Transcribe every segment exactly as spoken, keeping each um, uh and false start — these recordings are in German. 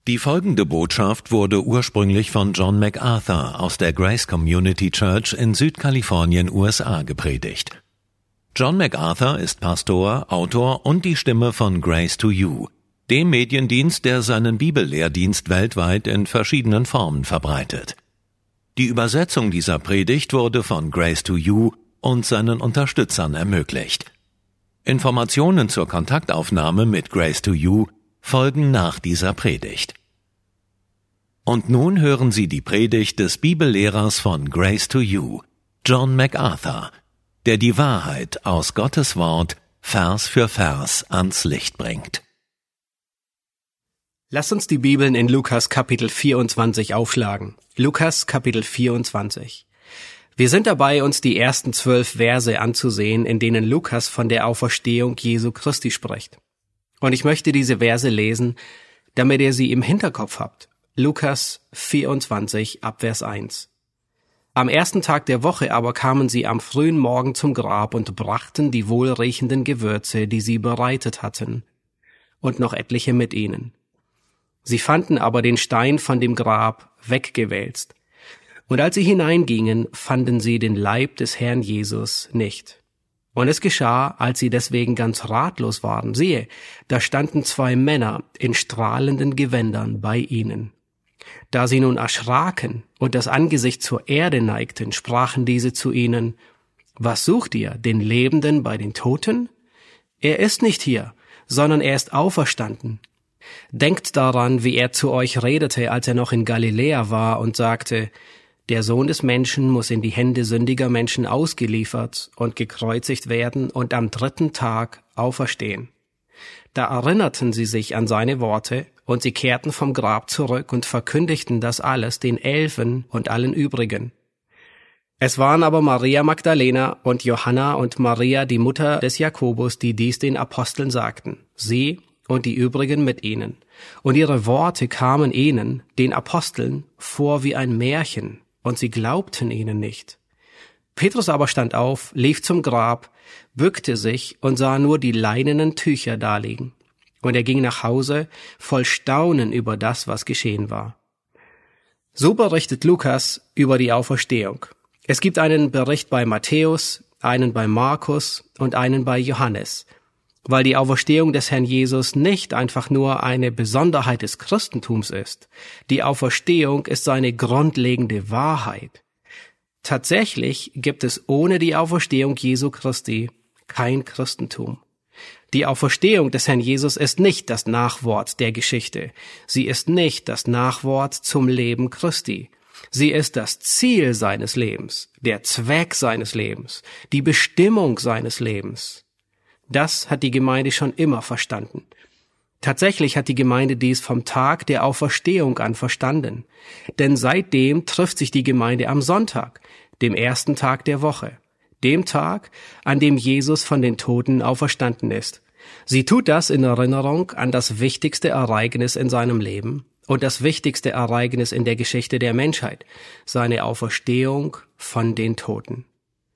Die folgende Botschaft wurde ursprünglich von John MacArthur aus der Grace Community Church in Südkalifornien, U S A, gepredigt. John MacArthur ist Pastor, Autor und die Stimme von Grace to You, dem Mediendienst, der seinen Bibellehrdienst weltweit in verschiedenen Formen verbreitet. Die Übersetzung dieser Predigt wurde von Grace to You und seinen Unterstützern ermöglicht. Informationen zur Kontaktaufnahme mit Grace to You folgen nach dieser Predigt. Und nun hören Sie die Predigt des Bibellehrers von Grace to You, John MacArthur, der die Wahrheit aus Gottes Wort Vers für Vers ans Licht bringt. Lass uns die Bibeln in Lukas Kapitel vierundzwanzig aufschlagen. Lukas Kapitel vierundzwanzig. Wir sind dabei, uns die ersten zwölf Verse anzusehen, in denen Lukas von der Auferstehung Jesu Christi spricht. Und ich möchte diese Verse lesen, damit ihr sie im Hinterkopf habt. Lukas vierundzwanzig, ab Vers eins. Am ersten Tag der Woche aber kamen sie am frühen Morgen zum Grab und brachten die wohlriechenden Gewürze, die sie bereitet hatten, und noch etliche mit ihnen. Sie fanden aber den Stein von dem Grab weggewälzt. Und als sie hineingingen, fanden sie den Leib des Herrn Jesus nicht. Und es geschah, als sie deswegen ganz ratlos waren, siehe, da standen zwei Männer in strahlenden Gewändern bei ihnen. Da sie nun erschraken und das Angesicht zur Erde neigten, sprachen diese zu ihnen: Was sucht ihr, den Lebenden bei den Toten? Er ist nicht hier, sondern er ist auferstanden. Denkt daran, wie er zu euch redete, als er noch in Galiläa war und sagte: Der Sohn des Menschen muss in die Hände sündiger Menschen ausgeliefert und gekreuzigt werden und am dritten Tag auferstehen. Da erinnerten sie sich an seine Worte, und sie kehrten vom Grab zurück und verkündigten das alles den Elfen und allen übrigen. Es waren aber Maria Magdalena und Johanna und Maria, die Mutter des Jakobus, die dies den Aposteln sagten, sie und die übrigen mit ihnen. Und ihre Worte kamen ihnen, den Aposteln, vor wie ein Märchen, und sie glaubten ihnen nicht. Petrus aber stand auf, lief zum Grab, bückte sich und sah nur die leinenen Tücher daliegen. Und er ging nach Hause, voll Staunen über das, was geschehen war. So berichtet Lukas über die Auferstehung. Es gibt einen Bericht bei Matthäus, einen bei Markus und einen bei Johannes, weil die Auferstehung des Herrn Jesus nicht einfach nur eine Besonderheit des Christentums ist. Die Auferstehung ist seine grundlegende Wahrheit. Tatsächlich gibt es ohne die Auferstehung Jesu Christi kein Christentum. Die Auferstehung des Herrn Jesus ist nicht das Nachwort der Geschichte. Sie ist nicht das Nachwort zum Leben Christi. Sie ist das Ziel seines Lebens, der Zweck seines Lebens, die Bestimmung seines Lebens. Das hat die Gemeinde schon immer verstanden. Tatsächlich hat die Gemeinde dies vom Tag der Auferstehung an verstanden. Denn seitdem trifft sich die Gemeinde am Sonntag, dem ersten Tag der Woche, dem Tag, an dem Jesus von den Toten auferstanden ist. Sie tut das in Erinnerung an das wichtigste Ereignis in seinem Leben und das wichtigste Ereignis in der Geschichte der Menschheit, seine Auferstehung von den Toten.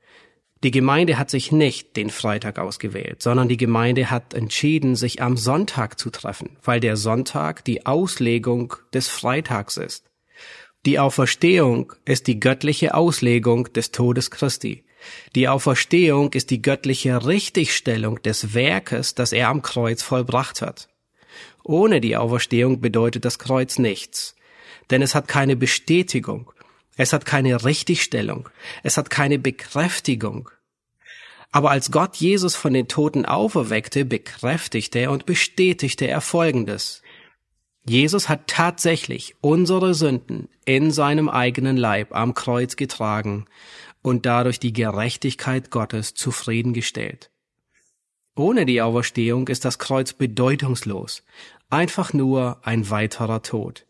Die Gemeinde hat sich nicht den Freitag ausgewählt, sondern die Gemeinde hat entschieden, sich am Sonntag zu treffen, weil der Sonntag die Auslegung des Freitags ist. Die Auferstehung ist die göttliche Auslegung des Todes Christi. Die Auferstehung ist die göttliche Richtigstellung des Werkes, das er am Kreuz vollbracht hat. Ohne die Auferstehung bedeutet das Kreuz nichts, denn es hat keine Bestätigung, es hat keine Richtigstellung, es hat keine Bekräftigung. Aber als Gott Jesus von den Toten auferweckte, bekräftigte und bestätigte er Folgendes: Jesus hat tatsächlich unsere Sünden in seinem eigenen Leib am Kreuz getragen und dadurch die Gerechtigkeit Gottes zufriedengestellt. Ohne die Auferstehung ist das Kreuz bedeutungslos, einfach nur ein weiterer Tod.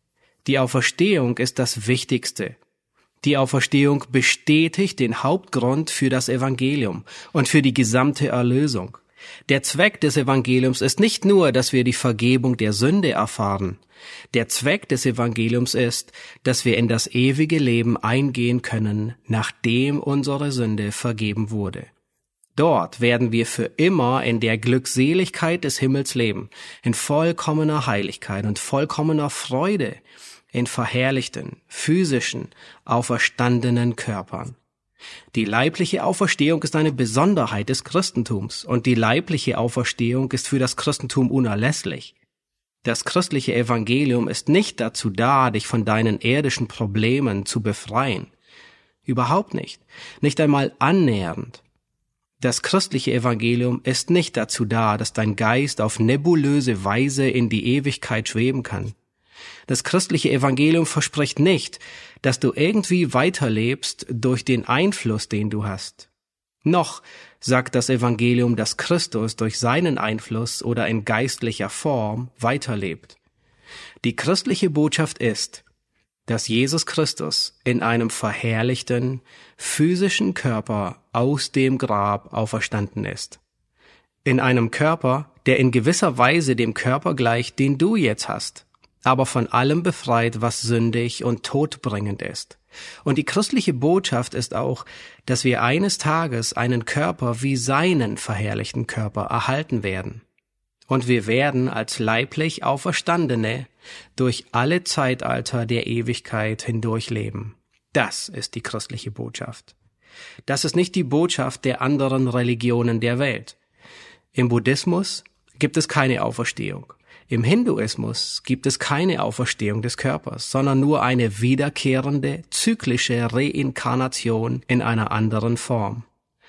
Die Auferstehung ist das Wichtigste. Die Auferstehung bestätigt den Hauptgrund für das Evangelium und für die gesamte Erlösung. Der Zweck des Evangeliums ist nicht nur, dass wir die Vergebung der Sünde erfahren. Der Zweck des Evangeliums ist, dass wir in das ewige Leben eingehen können, nachdem unsere Sünde vergeben wurde. Dort werden wir für immer in der Glückseligkeit des Himmels leben, in vollkommener Heiligkeit und vollkommener Freude, in verherrlichten, physischen, auferstandenen Körpern. Die leibliche Auferstehung ist eine Besonderheit des Christentums und die leibliche Auferstehung ist für das Christentum unerlässlich. Das christliche Evangelium ist nicht dazu da, dich von deinen irdischen Problemen zu befreien. Überhaupt nicht, nicht einmal annähernd. Das christliche Evangelium ist nicht dazu da, dass dein Geist auf nebulöse Weise in die Ewigkeit schweben kann. Das christliche Evangelium verspricht nicht, dass du irgendwie weiterlebst durch den Einfluss, den du hast. Noch sagt das Evangelium, dass Christus durch seinen Einfluss oder in geistlicher Form weiterlebt. Die christliche Botschaft ist, dass Jesus Christus in einem verherrlichten, physischen Körper aus dem Grab auferstanden ist. In einem Körper, der in gewisser Weise dem Körper gleicht, den du jetzt hast, aber von allem befreit, was sündig und todbringend ist. Und die christliche Botschaft ist auch, dass wir eines Tages einen Körper wie seinen verherrlichten Körper erhalten werden. Und wir werden als leiblich Auferstandene durch alle Zeitalter der Ewigkeit hindurch leben. Das ist die christliche Botschaft. Das ist nicht die Botschaft der anderen Religionen der Welt. Im Buddhismus gibt es keine Auferstehung. Im Hinduismus gibt es keine Auferstehung des Körpers, sondern nur eine wiederkehrende, zyklische Reinkarnation in einer anderen Form.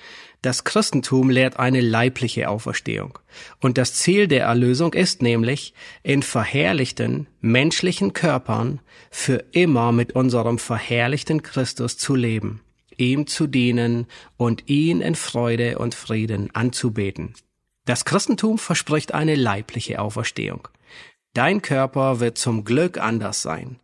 Das Christentum lehrt eine leibliche Auferstehung. Und das Ziel der Erlösung ist nämlich, in verherrlichten, menschlichen Körpern für immer mit unserem verherrlichten Christus zu leben, ihm zu dienen und ihn in Freude und Frieden anzubeten. Das Christentum verspricht eine leibliche Auferstehung. Dein Körper wird zum Glück anders sein.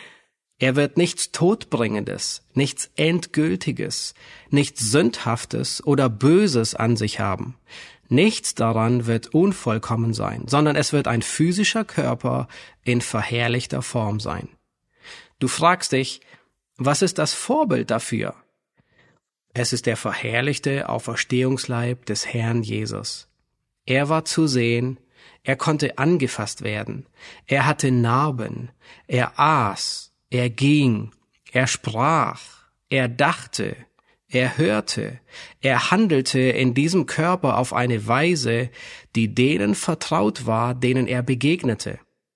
Er wird nichts Todbringendes, nichts Endgültiges, nichts Sündhaftes oder Böses an sich haben. Nichts daran wird unvollkommen sein, sondern es wird ein physischer Körper in verherrlichter Form sein. Du fragst dich, was ist das Vorbild dafür? Es ist der verherrlichte Auferstehungsleib des Herrn Jesus. Er war zu sehen, er konnte angefasst werden, er hatte Narben, er aß, er ging, er sprach, er dachte, er hörte, er handelte in diesem Körper auf eine Weise, die denen vertraut war, denen er begegnete.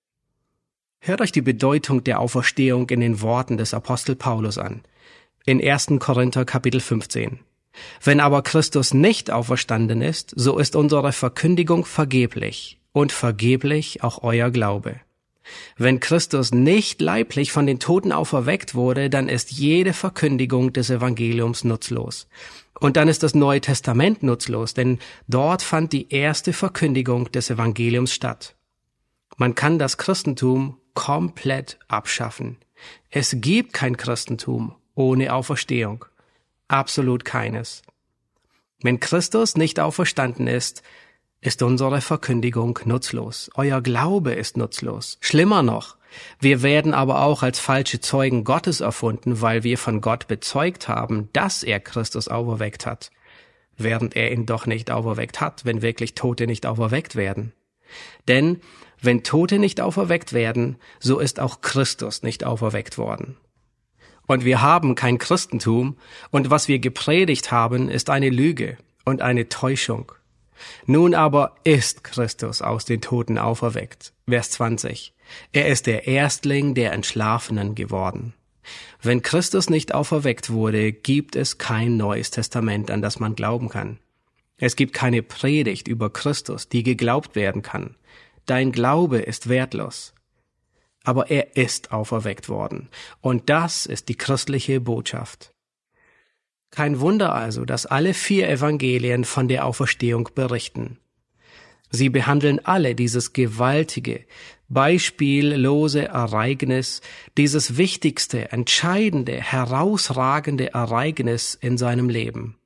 Hört euch die Bedeutung der Auferstehung in den Worten des Apostel Paulus an, in ersten Korinther Kapitel fünfzehn. Wenn aber Christus nicht auferstanden ist, so ist unsere Verkündigung vergeblich und vergeblich auch euer Glaube. Wenn Christus nicht leiblich von den Toten auferweckt wurde, dann ist jede Verkündigung des Evangeliums nutzlos. Und dann ist das Neue Testament nutzlos, denn dort fand die erste Verkündigung des Evangeliums statt. Man kann das Christentum komplett abschaffen. Es gibt kein Christentum ohne Auferstehung. Absolut keines. Wenn Christus nicht auferstanden ist, ist unsere Verkündigung nutzlos. Euer Glaube ist nutzlos. Schlimmer noch, wir werden aber auch als falsche Zeugen Gottes erfunden, weil wir von Gott bezeugt haben, dass er Christus auferweckt hat, während er ihn doch nicht auferweckt hat, wenn wirklich Tote nicht auferweckt werden. Denn wenn Tote nicht auferweckt werden, so ist auch Christus nicht auferweckt worden. Und wir haben kein Christentum, und was wir gepredigt haben, ist eine Lüge und eine Täuschung. Nun aber ist Christus aus den Toten auferweckt. Vers zwanzig. Er ist der Erstling der Entschlafenen geworden. Wenn Christus nicht auferweckt wurde, gibt es kein Neues Testament, an das man glauben kann. Es gibt keine Predigt über Christus, die geglaubt werden kann. Dein Glaube ist wertlos. Aber er ist auferweckt worden. Und das ist die christliche Botschaft. Kein Wunder also, dass alle vier Evangelien von der Auferstehung berichten. Sie behandeln alle dieses gewaltige, beispiellose Ereignis, dieses wichtigste, entscheidende, herausragende Ereignis in seinem Leben.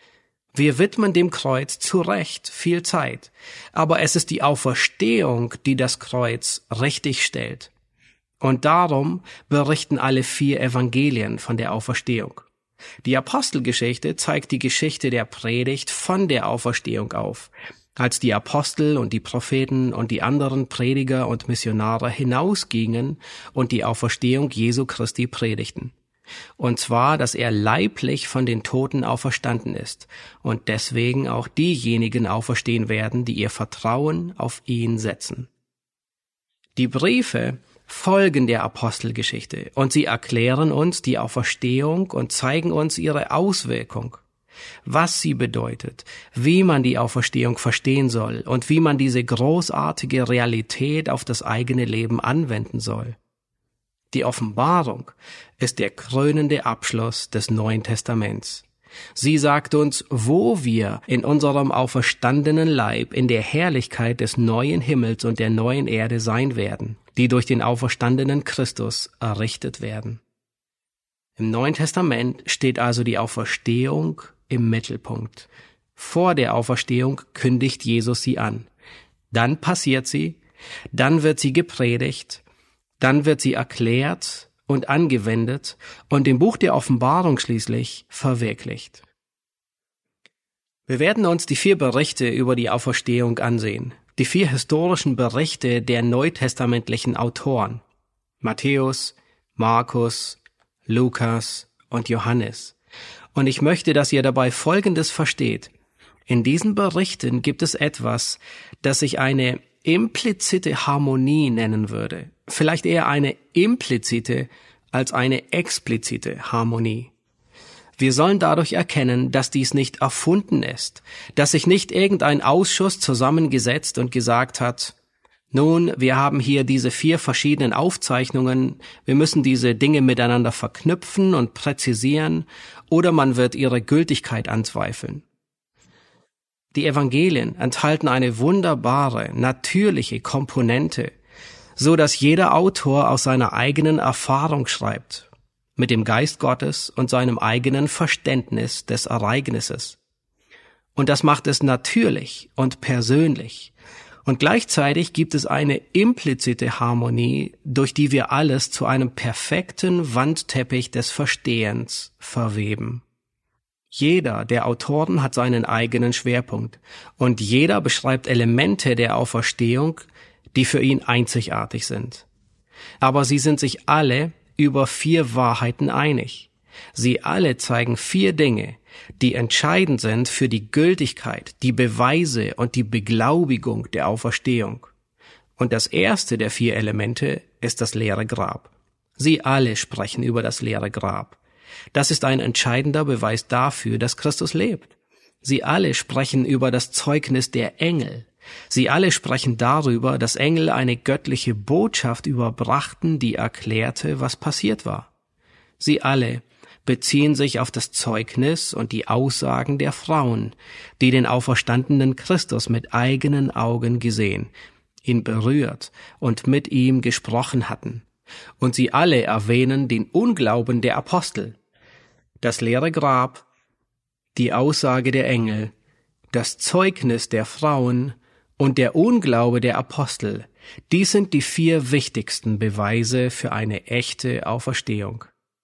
Wir widmen dem Kreuz zu Recht viel Zeit, aber es ist die Auferstehung, die das Kreuz richtig stellt. Und darum berichten alle vier Evangelien von der Auferstehung. Die Apostelgeschichte zeigt die Geschichte der Predigt von der Auferstehung auf, als die Apostel und die Propheten und die anderen Prediger und Missionare hinausgingen und die Auferstehung Jesu Christi predigten. Und zwar, dass er leiblich von den Toten auferstanden ist und deswegen auch diejenigen auferstehen werden, die ihr Vertrauen auf ihn setzen. Die Briefe folgen der Apostelgeschichte und sie erklären uns die Auferstehung und zeigen uns ihre Auswirkung, was sie bedeutet, wie man die Auferstehung verstehen soll und wie man diese großartige Realität auf das eigene Leben anwenden soll. Die Offenbarung ist der krönende Abschluss des Neuen Testaments. Sie sagt uns, wo wir in unserem auferstandenen Leib in der Herrlichkeit des neuen Himmels und der neuen Erde sein werden, die durch den auferstandenen Christus errichtet werden. Im Neuen Testament steht also die Auferstehung im Mittelpunkt. Vor der Auferstehung kündigt Jesus sie an. Dann passiert sie, dann wird sie gepredigt, dann wird sie erklärt und angewendet und im Buch der Offenbarung schließlich verwirklicht. Wir werden uns die vier Berichte über die Auferstehung ansehen, die vier historischen Berichte der neutestamentlichen Autoren, Matthäus, Markus, Lukas und Johannes. Und ich möchte, dass ihr dabei Folgendes versteht. In diesen Berichten gibt es etwas, das sich eine implizite Harmonie nennen würde. Vielleicht eher eine implizite als eine explizite Harmonie. Wir sollen dadurch erkennen, dass dies nicht erfunden ist, dass sich nicht irgendein Ausschuss zusammengesetzt und gesagt hat, nun, wir haben hier diese vier verschiedenen Aufzeichnungen, wir müssen diese Dinge miteinander verknüpfen und präzisieren, oder man wird ihre Gültigkeit anzweifeln. Die Evangelien enthalten eine wunderbare, natürliche Komponente, so dass jeder Autor aus seiner eigenen Erfahrung schreibt, mit dem Geist Gottes und seinem eigenen Verständnis des Ereignisses. Und das macht es natürlich und persönlich. Und gleichzeitig gibt es eine implizite Harmonie, durch die wir alles zu einem perfekten Wandteppich des Verstehens verweben. Jeder der Autoren hat seinen eigenen Schwerpunkt und jeder beschreibt Elemente der Auferstehung, die für ihn einzigartig sind. Aber sie sind sich alle über vier Wahrheiten einig. Sie alle zeigen vier Dinge, die entscheidend sind für die Gültigkeit, die Beweise und die Beglaubigung der Auferstehung. Und das erste der vier Elemente ist das leere Grab. Sie alle sprechen über das leere Grab. Das ist ein entscheidender Beweis dafür, dass Christus lebt. Sie alle sprechen über das Zeugnis der Engel. Sie alle sprechen darüber, dass Engel eine göttliche Botschaft überbrachten, die erklärte, was passiert war. Sie alle beziehen sich auf das Zeugnis und die Aussagen der Frauen, die den auferstandenen Christus mit eigenen Augen gesehen, ihn berührt und mit ihm gesprochen hatten. Und sie alle erwähnen den Unglauben der Apostel, das leere Grab, die Aussage der Engel, das Zeugnis der Frauen und der Unglaube der Apostel. Dies sind die vier wichtigsten Beweise für eine echte Auferstehung.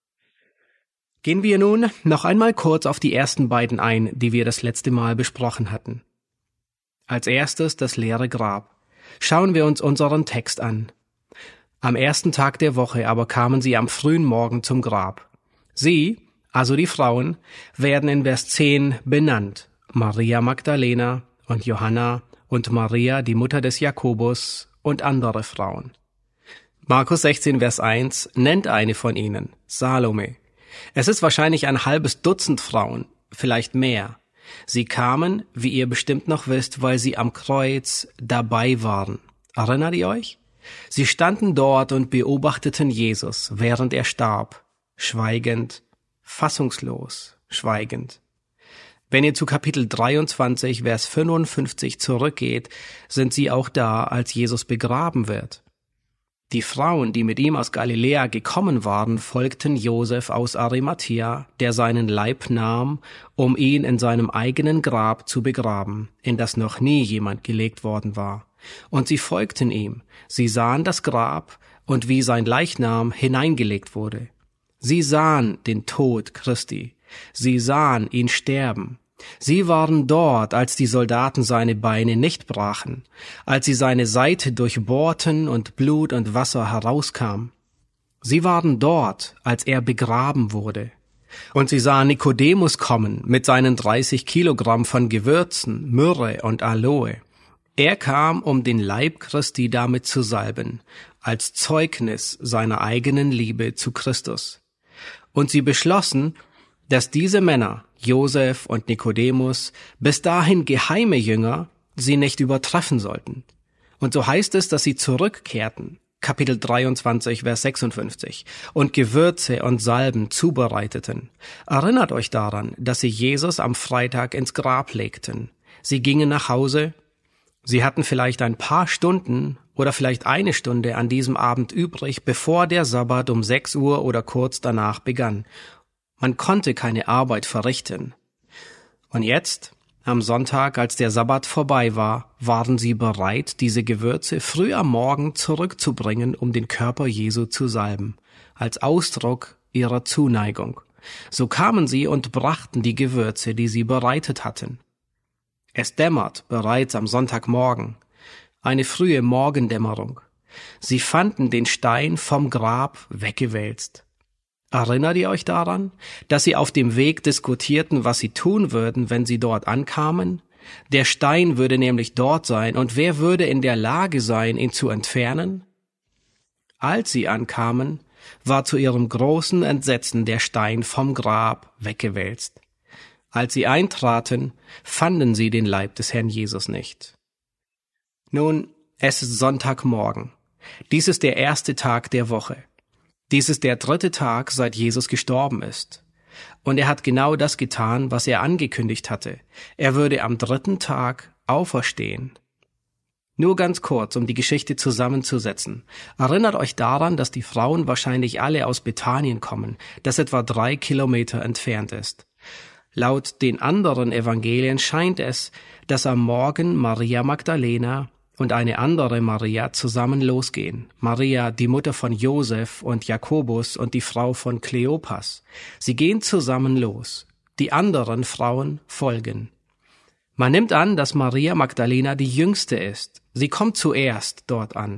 Gehen wir nun noch einmal kurz auf die ersten beiden ein, die wir das letzte Mal besprochen hatten. Als erstes das leere Grab. Schauen wir uns unseren Text an. Am ersten Tag der Woche aber kamen sie am frühen Morgen zum Grab. Sie, also die Frauen, werden in Vers zehn benannt. Maria Magdalena und Johanna und Maria, die Mutter des Jakobus und andere Frauen. Markus sechzehn, Vers eins nennt eine von ihnen, Salome. Es ist wahrscheinlich ein halbes Dutzend Frauen, vielleicht mehr. Sie kamen, wie ihr bestimmt noch wisst, weil sie am Kreuz dabei waren. Erinnert ihr euch? Sie standen dort und beobachteten Jesus, während er starb, schweigend, fassungslos, schweigend. Wenn ihr zu Kapitel dreiundzwanzig, Vers fünfundfünfzig zurückgeht, sind sie auch da, als Jesus begraben wird. Die Frauen, die mit ihm aus Galiläa gekommen waren, folgten Josef aus Arimathäa, der seinen Leib nahm, um ihn in seinem eigenen Grab zu begraben, in das noch nie jemand gelegt worden war. Und sie folgten ihm. Sie sahen das Grab und wie sein Leichnam hineingelegt wurde. Sie sahen den Tod Christi. Sie sahen ihn sterben. Sie waren dort, als die Soldaten seine Beine nicht brachen, als sie seine Seite durchbohrten und Blut und Wasser herauskam. Sie waren dort, als er begraben wurde. Und sie sahen Nikodemus kommen mit seinen dreißig Kilogramm von Gewürzen, Myrrhe und Aloe. Er kam, um den Leib Christi damit zu salben, als Zeugnis seiner eigenen Liebe zu Christus. Und sie beschlossen, dass diese Männer, Josef und Nikodemus, bis dahin geheime Jünger, sie nicht übertreffen sollten. Und so heißt es, dass sie zurückkehrten, Kapitel dreiundzwanzig, Vers sechsundfünfzig, und Gewürze und Salben zubereiteten. Erinnert euch daran, dass sie Jesus am Freitag ins Grab legten. Sie gingen nach Hause. Sie hatten vielleicht ein paar Stunden oder vielleicht eine Stunde an diesem Abend übrig, bevor der Sabbat um sechs Uhr oder kurz danach begann. Man konnte keine Arbeit verrichten. Und jetzt, am Sonntag, als der Sabbat vorbei war, waren sie bereit, diese Gewürze früh am Morgen zurückzubringen, um den Körper Jesu zu salben, als Ausdruck ihrer Zuneigung. So kamen sie und brachten die Gewürze, die sie bereitet hatten. Es dämmert bereits am Sonntagmorgen, eine frühe Morgendämmerung. Sie fanden den Stein vom Grab weggewälzt. Erinnert ihr euch daran, dass sie auf dem Weg diskutierten, was sie tun würden, wenn sie dort ankamen? Der Stein würde nämlich dort sein, und wer würde in der Lage sein, ihn zu entfernen? Als sie ankamen, war zu ihrem großen Entsetzen der Stein vom Grab weggewälzt. Als sie eintraten, fanden sie den Leib des Herrn Jesus nicht. Nun, es ist Sonntagmorgen. Dies ist der erste Tag der Woche. Dies ist der dritte Tag, seit Jesus gestorben ist. Und er hat genau das getan, was er angekündigt hatte. Er würde am dritten Tag auferstehen. Nur ganz kurz, um die Geschichte zusammenzusetzen. Erinnert euch daran, dass die Frauen wahrscheinlich alle aus Bethanien kommen, das etwa drei Kilometer entfernt ist. Laut den anderen Evangelien scheint es, dass am Morgen Maria Magdalena und eine andere Maria zusammen losgehen. Maria, die Mutter von Josef und Jakobus und die Frau von Kleopas. Sie gehen zusammen los. Die anderen Frauen folgen. Man nimmt an, dass Maria Magdalena die jüngste ist. Sie kommt zuerst dort an.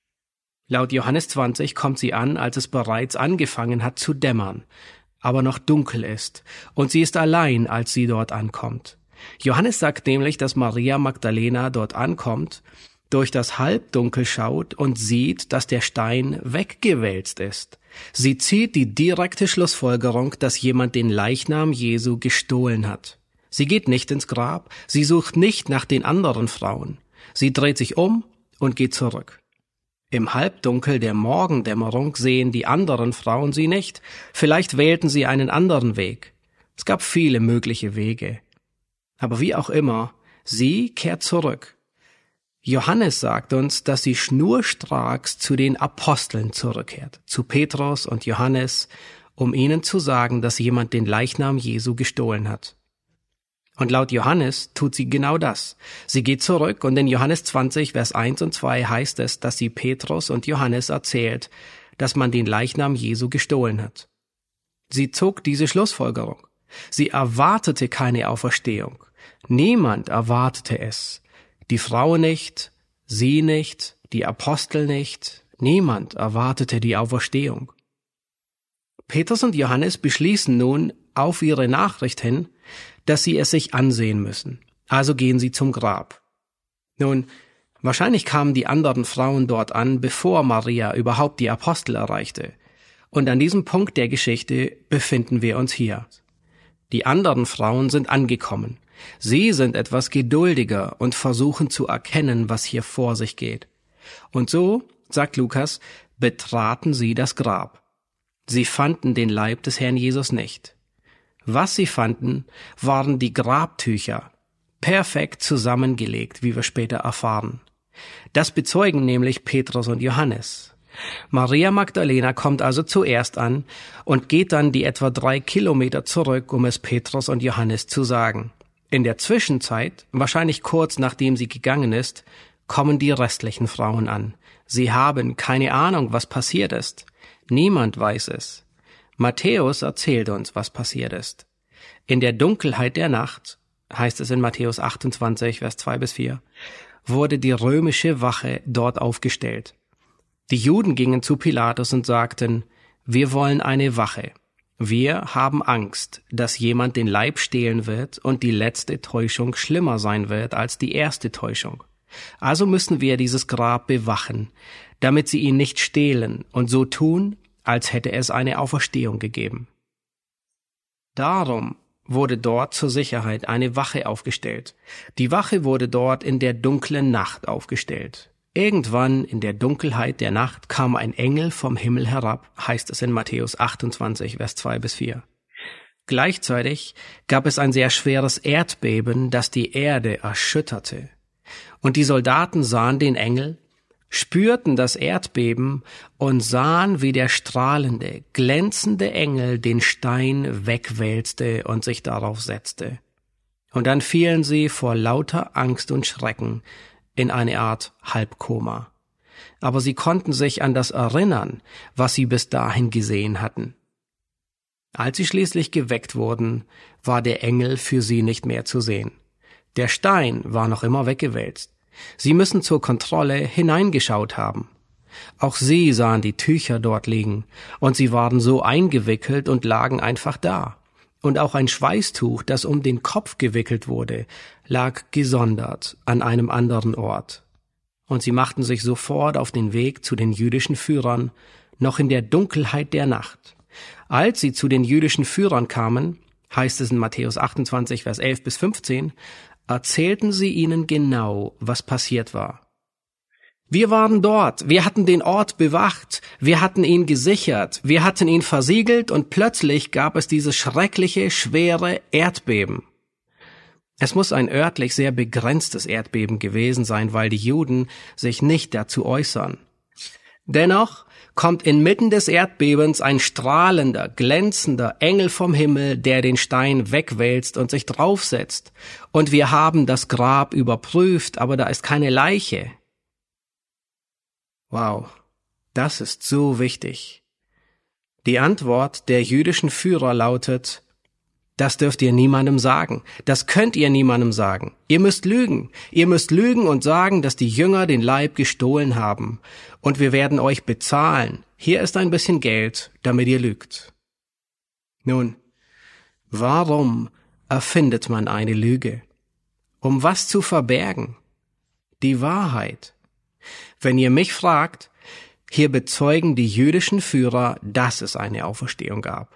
Laut Johannes zwanzig kommt sie an, als es bereits angefangen hat zu dämmern, aber noch dunkel ist, und sie ist allein, als sie dort ankommt. Johannes sagt nämlich, dass Maria Magdalena dort ankommt, durch das Halbdunkel schaut und sieht, dass der Stein weggewälzt ist. Sie zieht die direkte Schlussfolgerung, dass jemand den Leichnam Jesu gestohlen hat. Sie geht nicht ins Grab, sie sucht nicht nach den anderen Frauen. Sie dreht sich um und geht zurück. Im Halbdunkel der Morgendämmerung sehen die anderen Frauen sie nicht. Vielleicht wählten sie einen anderen Weg. Es gab viele mögliche Wege. Aber wie auch immer, sie kehrt zurück. Johannes sagt uns, dass sie schnurstracks zu den Aposteln zurückkehrt, zu Petrus und Johannes, um ihnen zu sagen, dass jemand den Leichnam Jesu gestohlen hat. Und laut Johannes tut sie genau das. Sie geht zurück, und in Johannes zwanzig, Vers eins und zwei heißt es, dass sie Petrus und Johannes erzählt, dass man den Leichnam Jesu gestohlen hat. Sie zog diese Schlussfolgerung. Sie erwartete keine Auferstehung. Niemand erwartete es. Die Frau nicht, sie nicht, die Apostel nicht. Niemand erwartete die Auferstehung. Petrus und Johannes beschließen nun auf ihre Nachricht hin, dass sie es sich ansehen müssen. Also gehen sie zum Grab. Nun, wahrscheinlich kamen die anderen Frauen dort an, bevor Maria überhaupt die Apostel erreichte. Und an diesem Punkt der Geschichte befinden wir uns hier. Die anderen Frauen sind angekommen. Sie sind etwas geduldiger und versuchen zu erkennen, was hier vor sich geht. Und so, sagt Lukas, betraten sie das Grab. Sie fanden den Leib des Herrn Jesus nicht. Was sie fanden, waren die Grabtücher, perfekt zusammengelegt, wie wir später erfahren. Das bezeugen nämlich Petrus und Johannes. Maria Magdalena kommt also zuerst an und geht dann die etwa drei Kilometer zurück, um es Petrus und Johannes zu sagen. In der Zwischenzeit, wahrscheinlich kurz nachdem sie gegangen ist, kommen die restlichen Frauen an. Sie haben keine Ahnung, was passiert ist. Niemand weiß es. Matthäus erzählt uns, was passiert ist. In der Dunkelheit der Nacht, heißt es in Matthäus achtundzwanzig, Vers zwei bis vier, wurde die römische Wache dort aufgestellt. Die Juden gingen zu Pilatus und sagten, wir wollen eine Wache. Wir haben Angst, dass jemand den Leib stehlen wird und die letzte Täuschung schlimmer sein wird als die erste Täuschung. Also müssen wir dieses Grab bewachen, damit sie ihn nicht stehlen und so tun, als hätte es eine Auferstehung gegeben. Darum wurde dort zur Sicherheit eine Wache aufgestellt. Die Wache wurde dort in der dunklen Nacht aufgestellt. Irgendwann in der Dunkelheit der Nacht kam ein Engel vom Himmel herab, heißt es in Matthäus achtundzwanzig, Vers zwei bis vier. Gleichzeitig gab es ein sehr schweres Erdbeben, das die Erde erschütterte. Und die Soldaten sahen den Engel, spürten das Erdbeben und sahen, wie der strahlende, glänzende Engel den Stein wegwälzte und sich darauf setzte. Und dann fielen sie vor lauter Angst und Schrecken in eine Art Halbkoma. Aber sie konnten sich an das erinnern, was sie bis dahin gesehen hatten. Als sie schließlich geweckt wurden, war der Engel für sie nicht mehr zu sehen. Der Stein war noch immer weggewälzt. Sie müssen zur Kontrolle hineingeschaut haben. Auch sie sahen die Tücher dort liegen, und sie waren so eingewickelt und lagen einfach da. Und auch ein Schweißtuch, das um den Kopf gewickelt wurde, lag gesondert an einem anderen Ort. Und sie machten sich sofort auf den Weg zu den jüdischen Führern, noch in der Dunkelheit der Nacht. Als sie zu den jüdischen Führern kamen, heißt es in Matthäus achtundzwanzig, Vers elf bis fünfzehn, erzählten sie ihnen genau, was passiert war. Wir waren dort, wir hatten den Ort bewacht, wir hatten ihn gesichert, wir hatten ihn versiegelt und plötzlich gab es dieses schreckliche, schwere Erdbeben. Es muss ein örtlich sehr begrenztes Erdbeben gewesen sein, weil die Juden sich nicht dazu äußern. Dennoch kommt inmitten des Erdbebens ein strahlender, glänzender Engel vom Himmel, der den Stein wegwälzt und sich draufsetzt. Und wir haben das Grab überprüft, aber da ist keine Leiche. Wow, das ist so wichtig. Die Antwort der jüdischen Führer lautet, das dürft ihr niemandem sagen, das könnt ihr niemandem sagen. Ihr müsst lügen, ihr müsst lügen und sagen, dass die Jünger den Leib gestohlen haben. Und wir werden euch bezahlen. Hier ist ein bisschen Geld, damit ihr lügt. Nun, warum erfindet man eine Lüge? Um was zu verbergen? Die Wahrheit. Wenn ihr mich fragt, hier bezeugen die jüdischen Führer, dass es eine Auferstehung gab.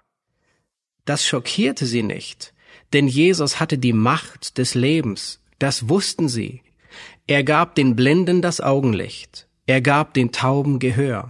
Das schockierte sie nicht, denn Jesus hatte die Macht des Lebens, das wussten sie. Er gab den Blinden das Augenlicht, er gab den Tauben Gehör,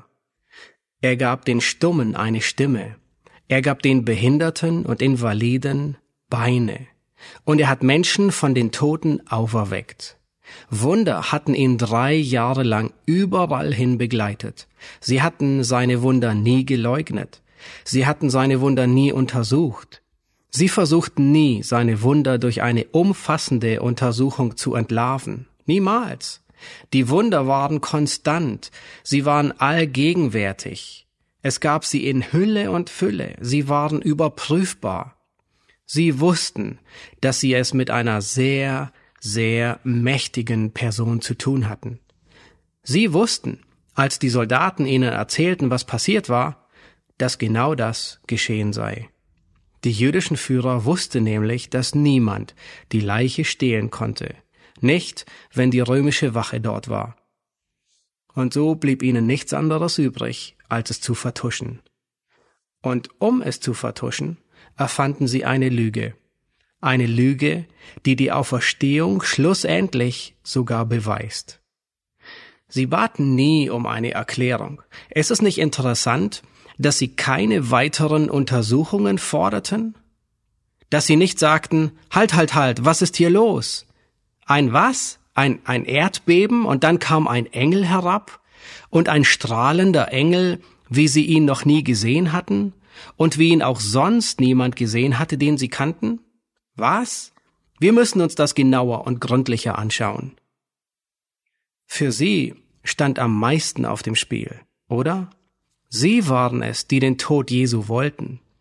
er gab den Stummen eine Stimme, er gab den Behinderten und Invaliden Beine, und er hat Menschen von den Toten auferweckt. Wunder hatten ihn drei Jahre lang überall hin begleitet. Sie hatten seine Wunder nie geleugnet. Sie hatten seine Wunder nie untersucht. Sie versuchten nie, seine Wunder durch eine umfassende Untersuchung zu entlarven. Niemals. Die Wunder waren konstant. Sie waren allgegenwärtig. Es gab sie in Hülle und Fülle. Sie waren überprüfbar. Sie wussten, dass sie es mit einer sehr sehr mächtigen Person zu tun hatten. Sie wussten, als die Soldaten ihnen erzählten, was passiert war, dass genau das geschehen sei. Die jüdischen Führer wussten nämlich, dass niemand die Leiche stehlen konnte, nicht, wenn die römische Wache dort war. Und so blieb ihnen nichts anderes übrig, als es zu vertuschen. Und um es zu vertuschen, erfanden sie eine Lüge. Eine Lüge, die die Auferstehung schlussendlich sogar beweist. Sie baten nie um eine Erklärung. Ist es nicht interessant, dass sie keine weiteren Untersuchungen forderten? Dass sie nicht sagten, halt, halt, halt, was ist hier los? Ein was? Ein, ein Erdbeben und dann kam ein Engel herab und ein strahlender Engel, wie sie ihn noch nie gesehen hatten und wie ihn auch sonst niemand gesehen hatte, den sie kannten? Was? Wir müssen uns das genauer und gründlicher anschauen. Für sie stand am meisten auf dem Spiel, oder? Sie waren es, die den Tod Jesu wollten.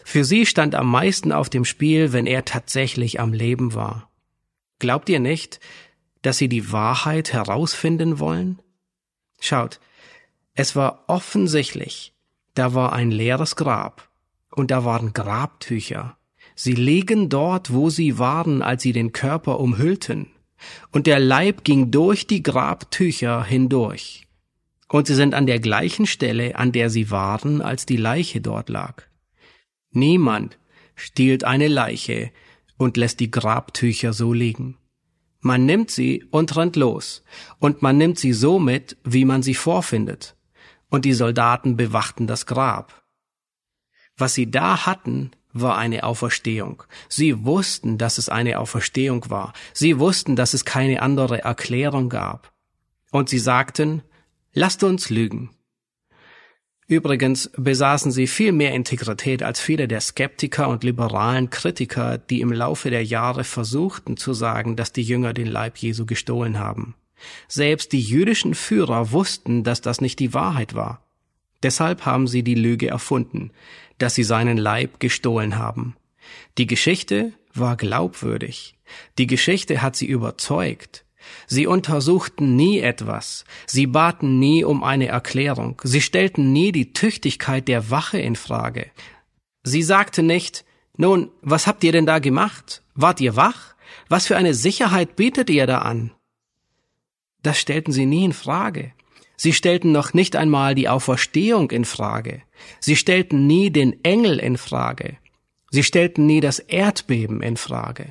Für sie stand am meisten auf dem Spiel, wenn er tatsächlich am Leben war. Glaubt ihr nicht, dass sie die Wahrheit herausfinden wollen? Schaut, es war offensichtlich, da war ein leeres Grab und da waren Grabtücher. Sie liegen dort, wo sie waren, als sie den Körper umhüllten. Und der Leib ging durch die Grabtücher hindurch. Und sie sind an der gleichen Stelle, an der sie waren, als die Leiche dort lag. Niemand stiehlt eine Leiche und lässt die Grabtücher so liegen. Man nimmt sie und rennt los, und man nimmt sie so mit, wie man sie vorfindet. Und die Soldaten bewachten das Grab. Was sie da hatten, war eine Auferstehung. Sie wussten, dass es eine Auferstehung war. Sie wussten, dass es keine andere Erklärung gab. Und sie sagten, lasst uns lügen. Übrigens besaßen sie viel mehr Integrität als viele der Skeptiker und liberalen Kritiker, die im Laufe der Jahre versuchten zu sagen, dass die Jünger den Leib Jesu gestohlen haben. Selbst die jüdischen Führer wussten, dass das nicht die Wahrheit war. Deshalb haben sie die Lüge erfunden, dass sie seinen Leib gestohlen haben. Die Geschichte war glaubwürdig. Die Geschichte hat sie überzeugt. Sie untersuchten nie etwas. Sie baten nie um eine Erklärung. Sie stellten nie die Tüchtigkeit der Wache in Frage. Sie sagten nicht, nun, was habt ihr denn da gemacht? Wart ihr wach? Was für eine Sicherheit bietet ihr da an? Das stellten sie nie in Frage. Sie stellten noch nicht einmal die Auferstehung in Frage. Sie stellten nie den Engel in Frage. Sie stellten nie das Erdbeben in Frage.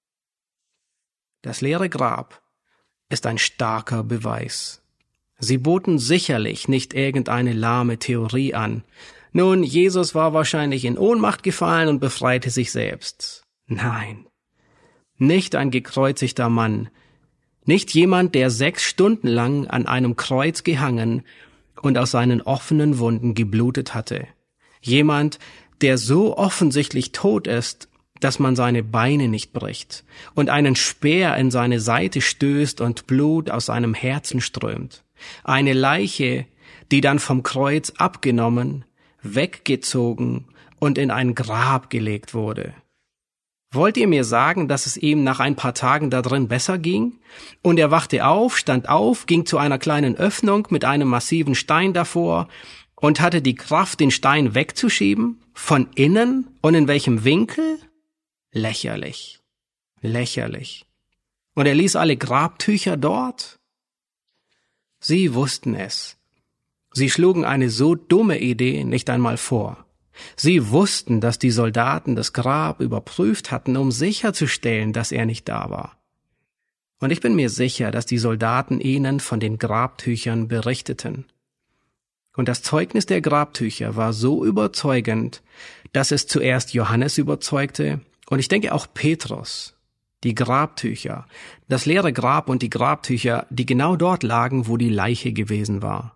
Das leere Grab ist ein starker Beweis. Sie boten sicherlich nicht irgendeine lahme Theorie an. Nun, Jesus war wahrscheinlich in Ohnmacht gefallen und befreite sich selbst. Nein, nicht ein gekreuzigter Mann, nicht jemand, der sechs Stunden lang an einem Kreuz gehangen und aus seinen offenen Wunden geblutet hatte. Jemand, der so offensichtlich tot ist, dass man seine Beine nicht bricht und einen Speer in seine Seite stößt und Blut aus seinem Herzen strömt. Eine Leiche, die dann vom Kreuz abgenommen, weggezogen und in ein Grab gelegt wurde. Wollt ihr mir sagen, dass es ihm nach ein paar Tagen da drin besser ging? Und er wachte auf, stand auf, ging zu einer kleinen Öffnung mit einem massiven Stein davor und hatte die Kraft, den Stein wegzuschieben? Von innen? Und in welchem Winkel? Lächerlich. Lächerlich. Und er ließ alle Grabtücher dort? Sie wussten es. Sie schlugen eine so dumme Idee nicht einmal vor. Sie wussten, dass die Soldaten das Grab überprüft hatten, um sicherzustellen, dass er nicht da war. Und ich bin mir sicher, dass die Soldaten ihnen von den Grabtüchern berichteten. Und das Zeugnis der Grabtücher war so überzeugend, dass es zuerst Johannes überzeugte und ich denke auch Petrus. Die Grabtücher, das leere Grab und die Grabtücher, die genau dort lagen, wo die Leiche gewesen war.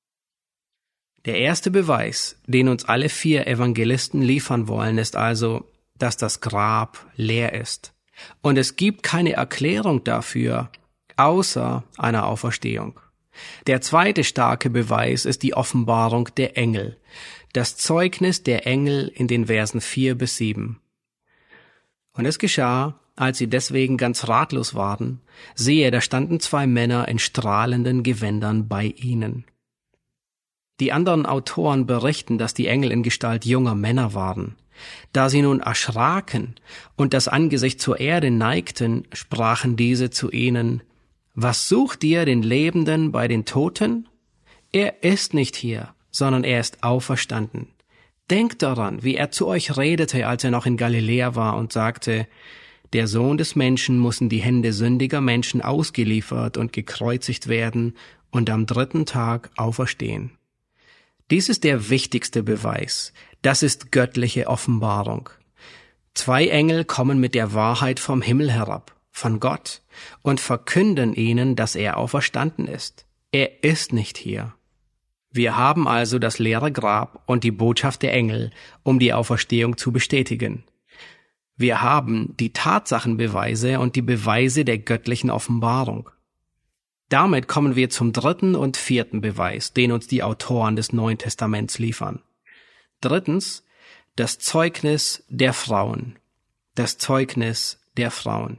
Der erste Beweis, den uns alle vier Evangelisten liefern wollen, ist also, dass das Grab leer ist. Und es gibt keine Erklärung dafür, außer einer Auferstehung. Der zweite starke Beweis ist die Offenbarung der Engel, das Zeugnis der Engel in den Versen vier bis sieben. Und es geschah, als sie deswegen ganz ratlos waren, siehe, da standen zwei Männer in strahlenden Gewändern bei ihnen. Die anderen Autoren berichten, dass die Engel in Gestalt junger Männer waren. Da sie nun erschraken und das Angesicht zur Erde neigten, sprachen diese zu ihnen, was sucht ihr den Lebenden bei den Toten? Er ist nicht hier, sondern er ist auferstanden. Denkt daran, wie er zu euch redete, als er noch in Galiläa war und sagte, der Sohn des Menschen muss in die Hände sündiger Menschen ausgeliefert und gekreuzigt werden und am dritten Tag auferstehen. Dies ist der wichtigste Beweis. Das ist göttliche Offenbarung. Zwei Engel kommen mit der Wahrheit vom Himmel herab, von Gott, und verkünden ihnen, dass er auferstanden ist. Er ist nicht hier. Wir haben also das leere Grab und die Botschaft der Engel, um die Auferstehung zu bestätigen. Wir haben die Tatsachenbeweise und die Beweise der göttlichen Offenbarung. Damit kommen wir zum dritten und vierten Beweis, den uns die Autoren des Neuen Testaments liefern. Drittens, Das Zeugnis der Frauen. Das Zeugnis der Frauen.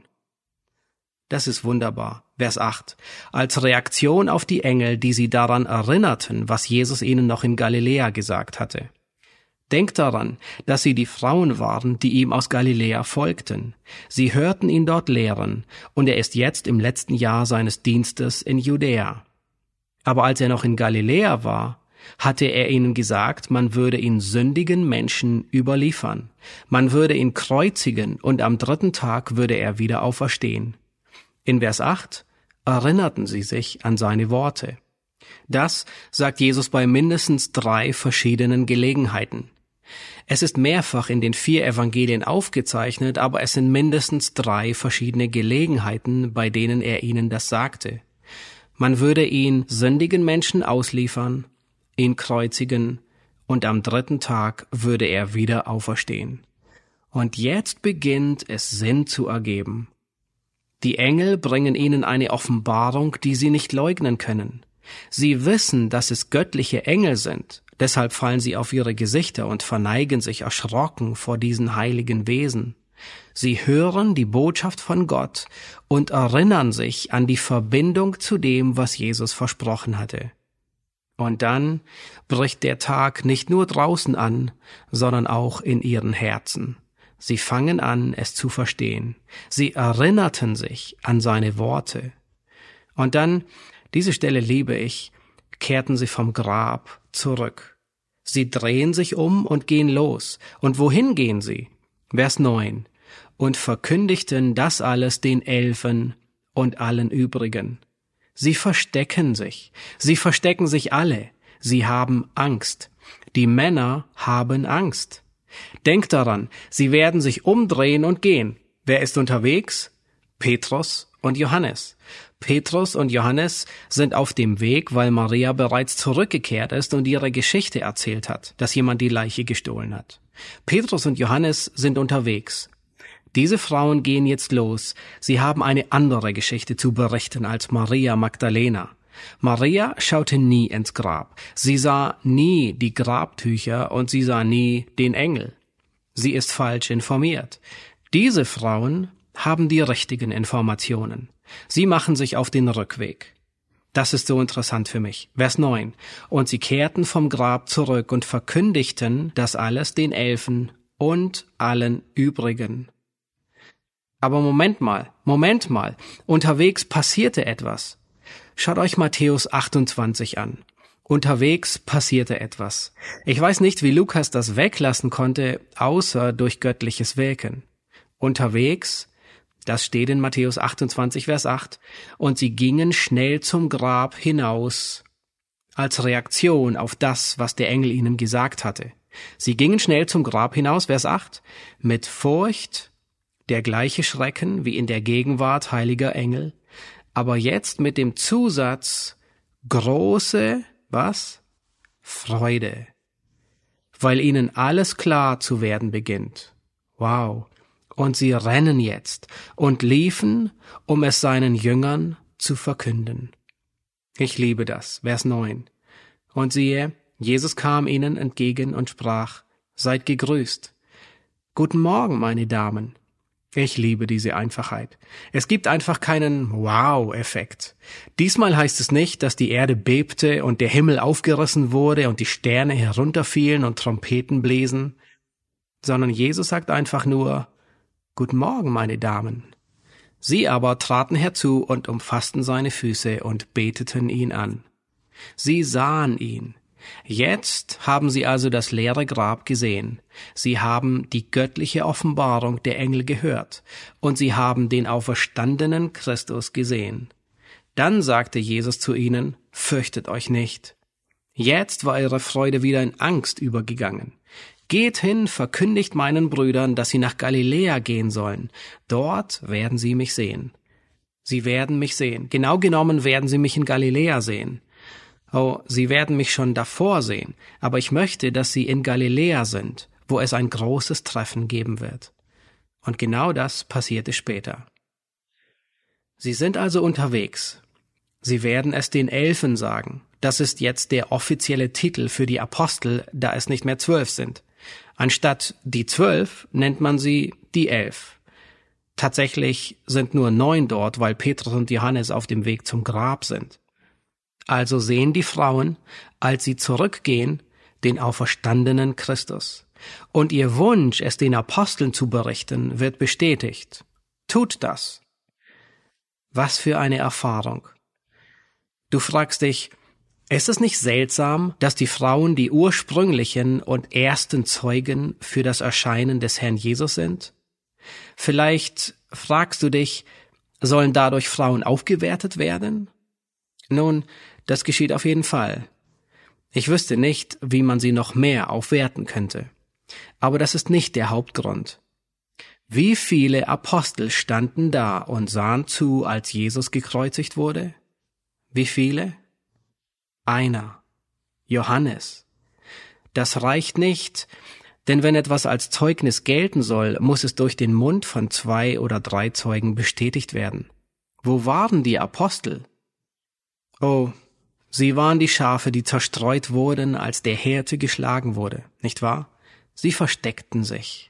Das ist wunderbar. Vers acht. Als Reaktion auf die Engel, die sie daran erinnerten, was Jesus ihnen noch in Galiläa gesagt hatte. Denkt daran, dass sie die Frauen waren, die ihm aus Galiläa folgten. Sie hörten ihn dort lehren, und er ist jetzt im letzten Jahr seines Dienstes in Judäa. Aber als er noch in Galiläa war, hatte er ihnen gesagt, man würde ihn sündigen Menschen überliefern. Man würde ihn kreuzigen, und am dritten Tag würde er wieder auferstehen. In Vers acht erinnerten sie sich an seine Worte. Das sagt Jesus bei mindestens drei verschiedenen Gelegenheiten. Es ist mehrfach in den vier Evangelien aufgezeichnet, aber es sind mindestens drei verschiedene Gelegenheiten, bei denen er ihnen das sagte. Man würde ihn sündigen Menschen ausliefern, ihn kreuzigen, und am dritten Tag würde er wieder auferstehen. Und jetzt beginnt es Sinn zu ergeben. Die Engel bringen ihnen eine Offenbarung, die sie nicht leugnen können. Sie wissen, dass es göttliche Engel sind, deshalb fallen sie auf ihre Gesichter und verneigen sich erschrocken vor diesen heiligen Wesen. Sie hören die Botschaft von Gott und erinnern sich an die Verbindung zu dem, was Jesus versprochen hatte. Und dann bricht der Tag nicht nur draußen an, sondern auch in ihren Herzen. Sie fangen an, es zu verstehen. Sie erinnerten sich an seine Worte. Und dann, diese Stelle liebe ich, kehrten sie vom Grab zurück. Sie drehen sich um und gehen los. Und wohin gehen sie? Vers neun. Und verkündigten das alles den Elfen und allen übrigen. Sie verstecken sich. Sie verstecken sich alle. Sie haben Angst. Die Männer haben Angst. Denkt daran, sie werden sich umdrehen und gehen. Wer ist unterwegs? Petrus und Johannes. Petrus und Johannes sind auf dem Weg, weil Maria bereits zurückgekehrt ist und ihre Geschichte erzählt hat, dass jemand die Leiche gestohlen hat. Petrus und Johannes sind unterwegs. Diese Frauen gehen jetzt los. Sie haben eine andere Geschichte zu berichten als Maria Magdalena. Maria schaute nie ins Grab. Sie sah nie die Grabtücher und sie sah nie den Engel. Sie ist falsch informiert. Diese Frauen haben die richtigen Informationen. Sie machen sich auf den Rückweg. Das ist so interessant für mich. Vers neun. Und sie kehrten vom Grab zurück und verkündigten das alles den Elfen und allen übrigen. Aber Moment mal, Moment mal, unterwegs passierte etwas. Schaut euch Matthäus achtundzwanzig an. Unterwegs passierte etwas. Ich weiß nicht, wie Lukas das weglassen konnte, außer durch göttliches Wirken. Unterwegs, das steht in Matthäus achtundzwanzig, Vers acht, und sie gingen schnell zum Grab hinaus, als Reaktion auf das, was der Engel ihnen gesagt hatte. Sie gingen schnell zum Grab hinaus, Vers acht, mit Furcht, der gleiche Schrecken wie in der Gegenwart heiliger Engel, aber jetzt mit dem Zusatz große, was? Freude, weil ihnen alles klar zu werden beginnt. Wow. Und sie rennen jetzt und liefen, um es seinen Jüngern zu verkünden. Ich liebe das. Vers neun. Und siehe, Jesus kam ihnen entgegen und sprach, seid gegrüßt. Guten Morgen, meine Damen. Ich liebe diese Einfachheit. Es gibt einfach keinen Wow-Effekt. Diesmal heißt es nicht, dass die Erde bebte und der Himmel aufgerissen wurde und die Sterne herunterfielen und Trompeten bliesen, sondern Jesus sagt einfach nur, Guten Morgen, meine Damen. Sie aber traten herzu und umfassten seine Füße und beteten ihn an. Sie sahen ihn. Jetzt haben sie also das leere Grab gesehen. Sie haben die göttliche Offenbarung der Engel gehört und sie haben den auferstandenen Christus gesehen. Dann sagte Jesus zu ihnen, fürchtet euch nicht. Jetzt war ihre Freude wieder in Angst übergegangen. Geht hin, verkündigt meinen Brüdern, dass sie nach Galiläa gehen sollen. Dort werden sie mich sehen. Sie werden mich sehen. Genau genommen werden sie mich in Galiläa sehen. Oh, sie werden mich schon davor sehen, aber ich möchte, dass sie in Galiläa sind, wo es ein großes Treffen geben wird. Und genau das passierte später. Sie sind also unterwegs. Sie werden es den Elfen sagen. Das ist jetzt der offizielle Titel für die Apostel, da es nicht mehr zwölf sind. Anstatt die zwölf nennt man sie die elf. Tatsächlich sind nur neun dort, weil Petrus und Johannes auf dem Weg zum Grab sind. Also sehen die Frauen, als sie zurückgehen, den auferstandenen Christus. Und ihr Wunsch, es den Aposteln zu berichten, wird bestätigt. Tut das. Was für eine Erfahrung. Du fragst dich, ist es nicht seltsam, dass die Frauen die ursprünglichen und ersten Zeugen für das Erscheinen des Herrn Jesus sind? Vielleicht fragst du dich, sollen dadurch Frauen aufgewertet werden? Nun, das geschieht auf jeden Fall. Ich wüsste nicht, wie man sie noch mehr aufwerten könnte. Aber das ist nicht der Hauptgrund. Wie viele Apostel standen da und sahen zu, als Jesus gekreuzigt wurde? Wie viele? Einer. Johannes. Das reicht nicht, denn wenn etwas als Zeugnis gelten soll, muss es durch den Mund von zwei oder drei Zeugen bestätigt werden. Wo waren die Apostel? Oh, sie waren die Schafe, die zerstreut wurden, als der Hirte geschlagen wurde, nicht wahr? Sie versteckten sich.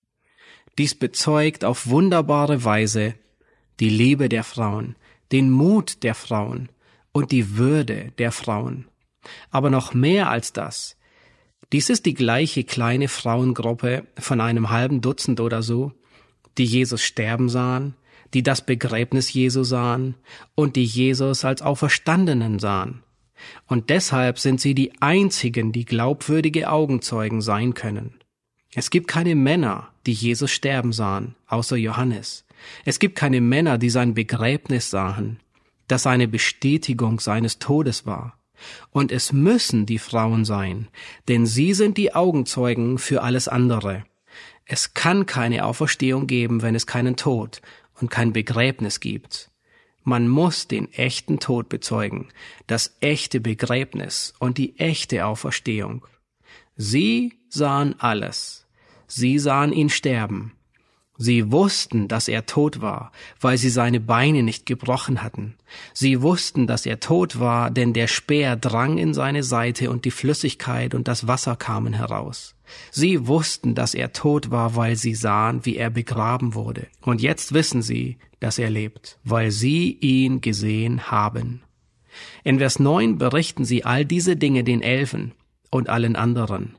Dies bezeugt auf wunderbare Weise die Liebe der Frauen, den Mut der Frauen und die Würde der Frauen. Aber noch mehr als das. Dies ist die gleiche kleine Frauengruppe von einem halben Dutzend oder so, die Jesus sterben sahen, die das Begräbnis Jesu sahen und die Jesus als Auferstandenen sahen. Und deshalb sind sie die einzigen, die glaubwürdige Augenzeugen sein können. Es gibt keine Männer, die Jesus sterben sahen, außer Johannes. Es gibt keine Männer, die sein Begräbnis sahen, das eine Bestätigung seines Todes war. Und es müssen die Frauen sein, denn sie sind die Augenzeugen für alles andere. Es kann keine Auferstehung geben, wenn es keinen Tod und kein Begräbnis gibt. Man muss den echten Tod bezeugen, das echte Begräbnis und die echte Auferstehung. Sie sahen alles. Sie sahen ihn sterben. Sie wussten, dass er tot war, weil sie seine Beine nicht gebrochen hatten. Sie wussten, dass er tot war, denn der Speer drang in seine Seite und die Flüssigkeit und das Wasser kamen heraus. Sie wussten, dass er tot war, weil sie sahen, wie er begraben wurde. Und jetzt wissen sie, dass er lebt, weil sie ihn gesehen haben. In Vers neun berichten sie all diese Dinge den Elfen und allen anderen.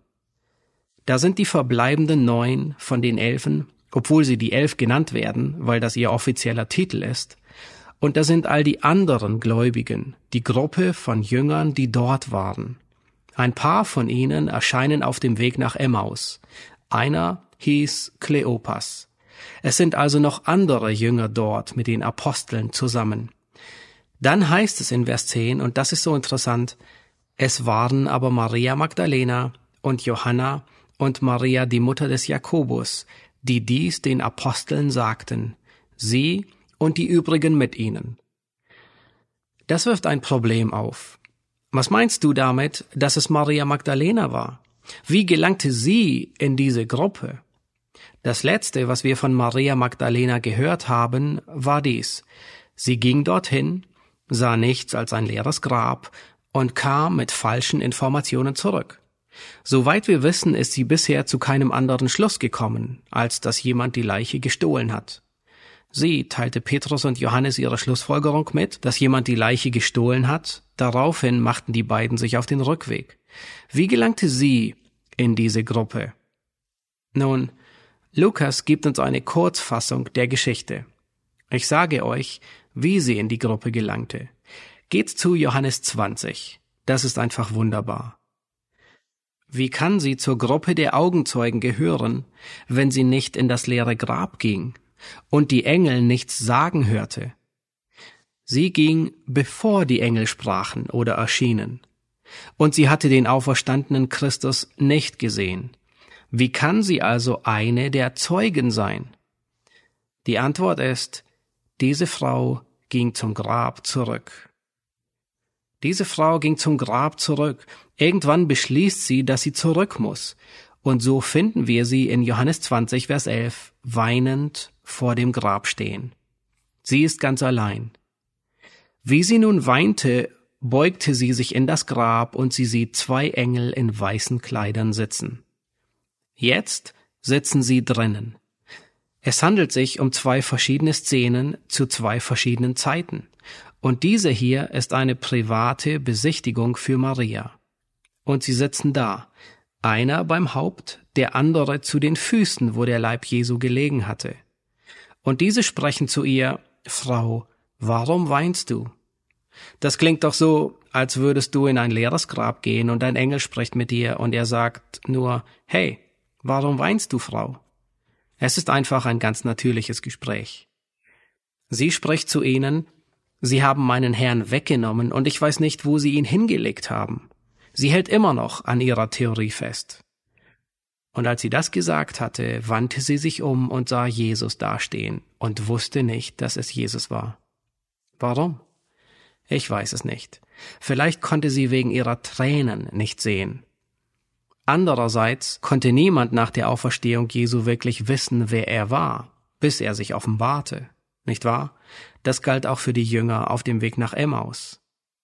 Da sind die verbleibenden neun von den Elfen, obwohl sie die Elf genannt werden, weil das ihr offizieller Titel ist. Und da sind all die anderen Gläubigen, die Gruppe von Jüngern, die dort waren. Ein paar von ihnen erscheinen auf dem Weg nach Emmaus. Einer hieß Kleopas. Es sind also noch andere Jünger dort mit den Aposteln zusammen. Dann heißt es in Vers zehn, und das ist so interessant, es waren aber Maria Magdalena und Johanna und Maria, die Mutter des Jakobus, die dies den Aposteln sagten, sie und die übrigen mit ihnen. Das wirft ein Problem auf. Was meinst du damit, dass es Maria Magdalena war? Wie gelangte sie in diese Gruppe? Das Letzte, was wir von Maria Magdalena gehört haben, war dies. Sie ging dorthin, sah nichts als ein leeres Grab und kam mit falschen Informationen zurück. Soweit wir wissen, ist sie bisher zu keinem anderen Schluss gekommen, als dass jemand die Leiche gestohlen hat. Sie teilte Petrus und Johannes ihre Schlussfolgerung mit, dass jemand die Leiche gestohlen hat. Daraufhin machten die beiden sich auf den Rückweg. Wie gelangte sie in diese Gruppe? Nun, Lukas gibt uns eine Kurzfassung der Geschichte. Ich sage euch, wie sie in die Gruppe gelangte. Geht zu Johannes zwanzig. Das ist einfach wunderbar. Wie kann sie zur Gruppe der Augenzeugen gehören, wenn sie nicht in das leere Grab ging und die Engel nichts sagen hörte? Sie ging, bevor die Engel sprachen oder erschienen. Und sie hatte den auferstandenen Christus nicht gesehen. Wie kann sie also eine der Zeugen sein? Die Antwort ist, diese Frau ging zum Grab zurück. Diese Frau ging zum Grab zurück. Irgendwann beschließt sie, dass sie zurück muss. Und so finden wir sie in Johannes zwanzig, Vers elf, weinend vor dem Grab stehen. Sie ist ganz allein. Wie sie nun weinte, beugte sie sich in das Grab und sie sieht zwei Engel in weißen Kleidern sitzen. Jetzt sitzen sie drinnen. Es handelt sich um zwei verschiedene Szenen zu zwei verschiedenen Zeiten. Und diese hier ist eine private Besichtigung für Maria. Und sie sitzen da. Einer beim Haupt, der andere zu den Füßen, wo der Leib Jesu gelegen hatte. Und diese sprechen zu ihr, Frau, warum weinst du? Das klingt doch so, als würdest du in ein leeres Grab gehen und ein Engel spricht mit dir und er sagt nur, hey, warum weinst du, Frau? Es ist einfach ein ganz natürliches Gespräch. Sie spricht zu ihnen, sie haben meinen Herrn weggenommen und ich weiß nicht, wo sie ihn hingelegt haben. Sie hält immer noch an ihrer Theorie fest. Und als sie das gesagt hatte, wandte sie sich um und sah Jesus dastehen und wusste nicht, dass es Jesus war. Warum? Ich weiß es nicht. Vielleicht konnte sie wegen ihrer Tränen nicht sehen. Andererseits konnte niemand nach der Auferstehung Jesu wirklich wissen, wer er war, bis er sich offenbarte. Nicht wahr? Das galt auch für die Jünger auf dem Weg nach Emmaus.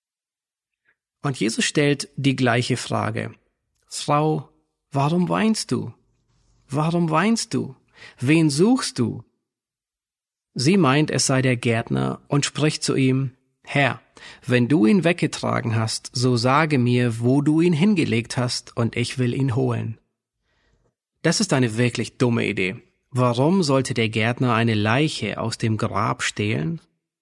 Und Jesus stellt die gleiche Frage. Frau, warum weinst du? Warum weinst du? Wen suchst du? Sie meint, es sei der Gärtner und spricht zu ihm, Herr, wenn du ihn weggetragen hast, so sage mir, wo du ihn hingelegt hast, und ich will ihn holen. Das ist eine wirklich dumme Idee. Warum sollte der Gärtner eine Leiche aus dem Grab stehlen?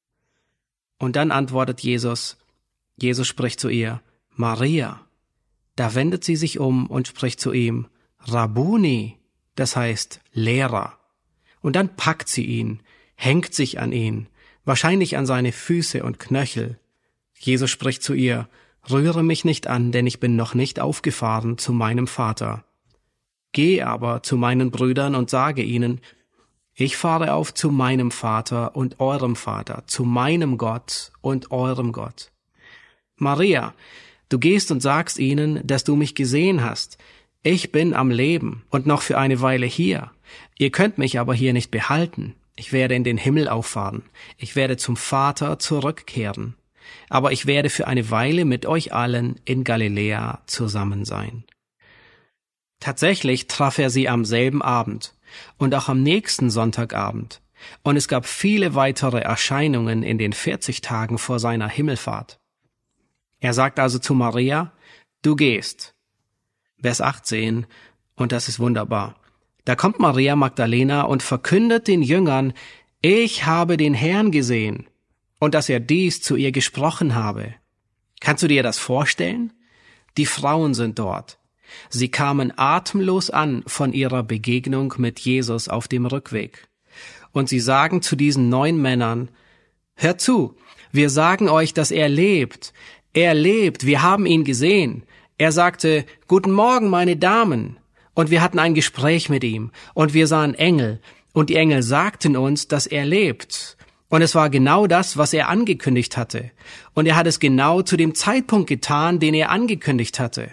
Und dann antwortet Jesus, Jesus spricht zu ihr, Maria. Da wendet sie sich um und spricht zu ihm, Rabbuni, das heißt Lehrer. Und dann packt sie ihn, hängt sich an ihn, wahrscheinlich an seine Füße und Knöchel. Jesus spricht zu ihr, rühre mich nicht an, denn ich bin noch nicht aufgefahren zu meinem Vater. Geh aber zu meinen Brüdern und sage ihnen, ich fahre auf zu meinem Vater und eurem Vater, zu meinem Gott und eurem Gott. Maria, du gehst und sagst ihnen, dass du mich gesehen hast. Ich bin am Leben und noch für eine Weile hier. Ihr könnt mich aber hier nicht behalten. Ich werde in den Himmel auffahren. Ich werde zum Vater zurückkehren. Aber ich werde für eine Weile mit euch allen in Galiläa zusammen sein. Tatsächlich traf er sie am selben Abend und auch am nächsten Sonntagabend. Und es gab viele weitere Erscheinungen in den vierzig Tagen vor seiner Himmelfahrt. Er sagt also zu Maria, du gehst. Vers achtzehn, und das ist wunderbar. Da kommt Maria Magdalena und verkündet den Jüngern, ich habe den Herrn gesehen und dass er dies zu ihr gesprochen habe. Kannst du dir das vorstellen? Die Frauen sind dort. Sie kamen atemlos an von ihrer Begegnung mit Jesus auf dem Rückweg. Und sie sagen zu diesen neun Männern, hört zu, wir sagen euch, dass er lebt. Er lebt, wir haben ihn gesehen. Er sagte, guten Morgen, meine Damen. Und wir hatten ein Gespräch mit ihm. Und wir sahen Engel. Und die Engel sagten uns, dass er lebt. Und es war genau das, was er angekündigt hatte. Und er hat es genau zu dem Zeitpunkt getan, den er angekündigt hatte.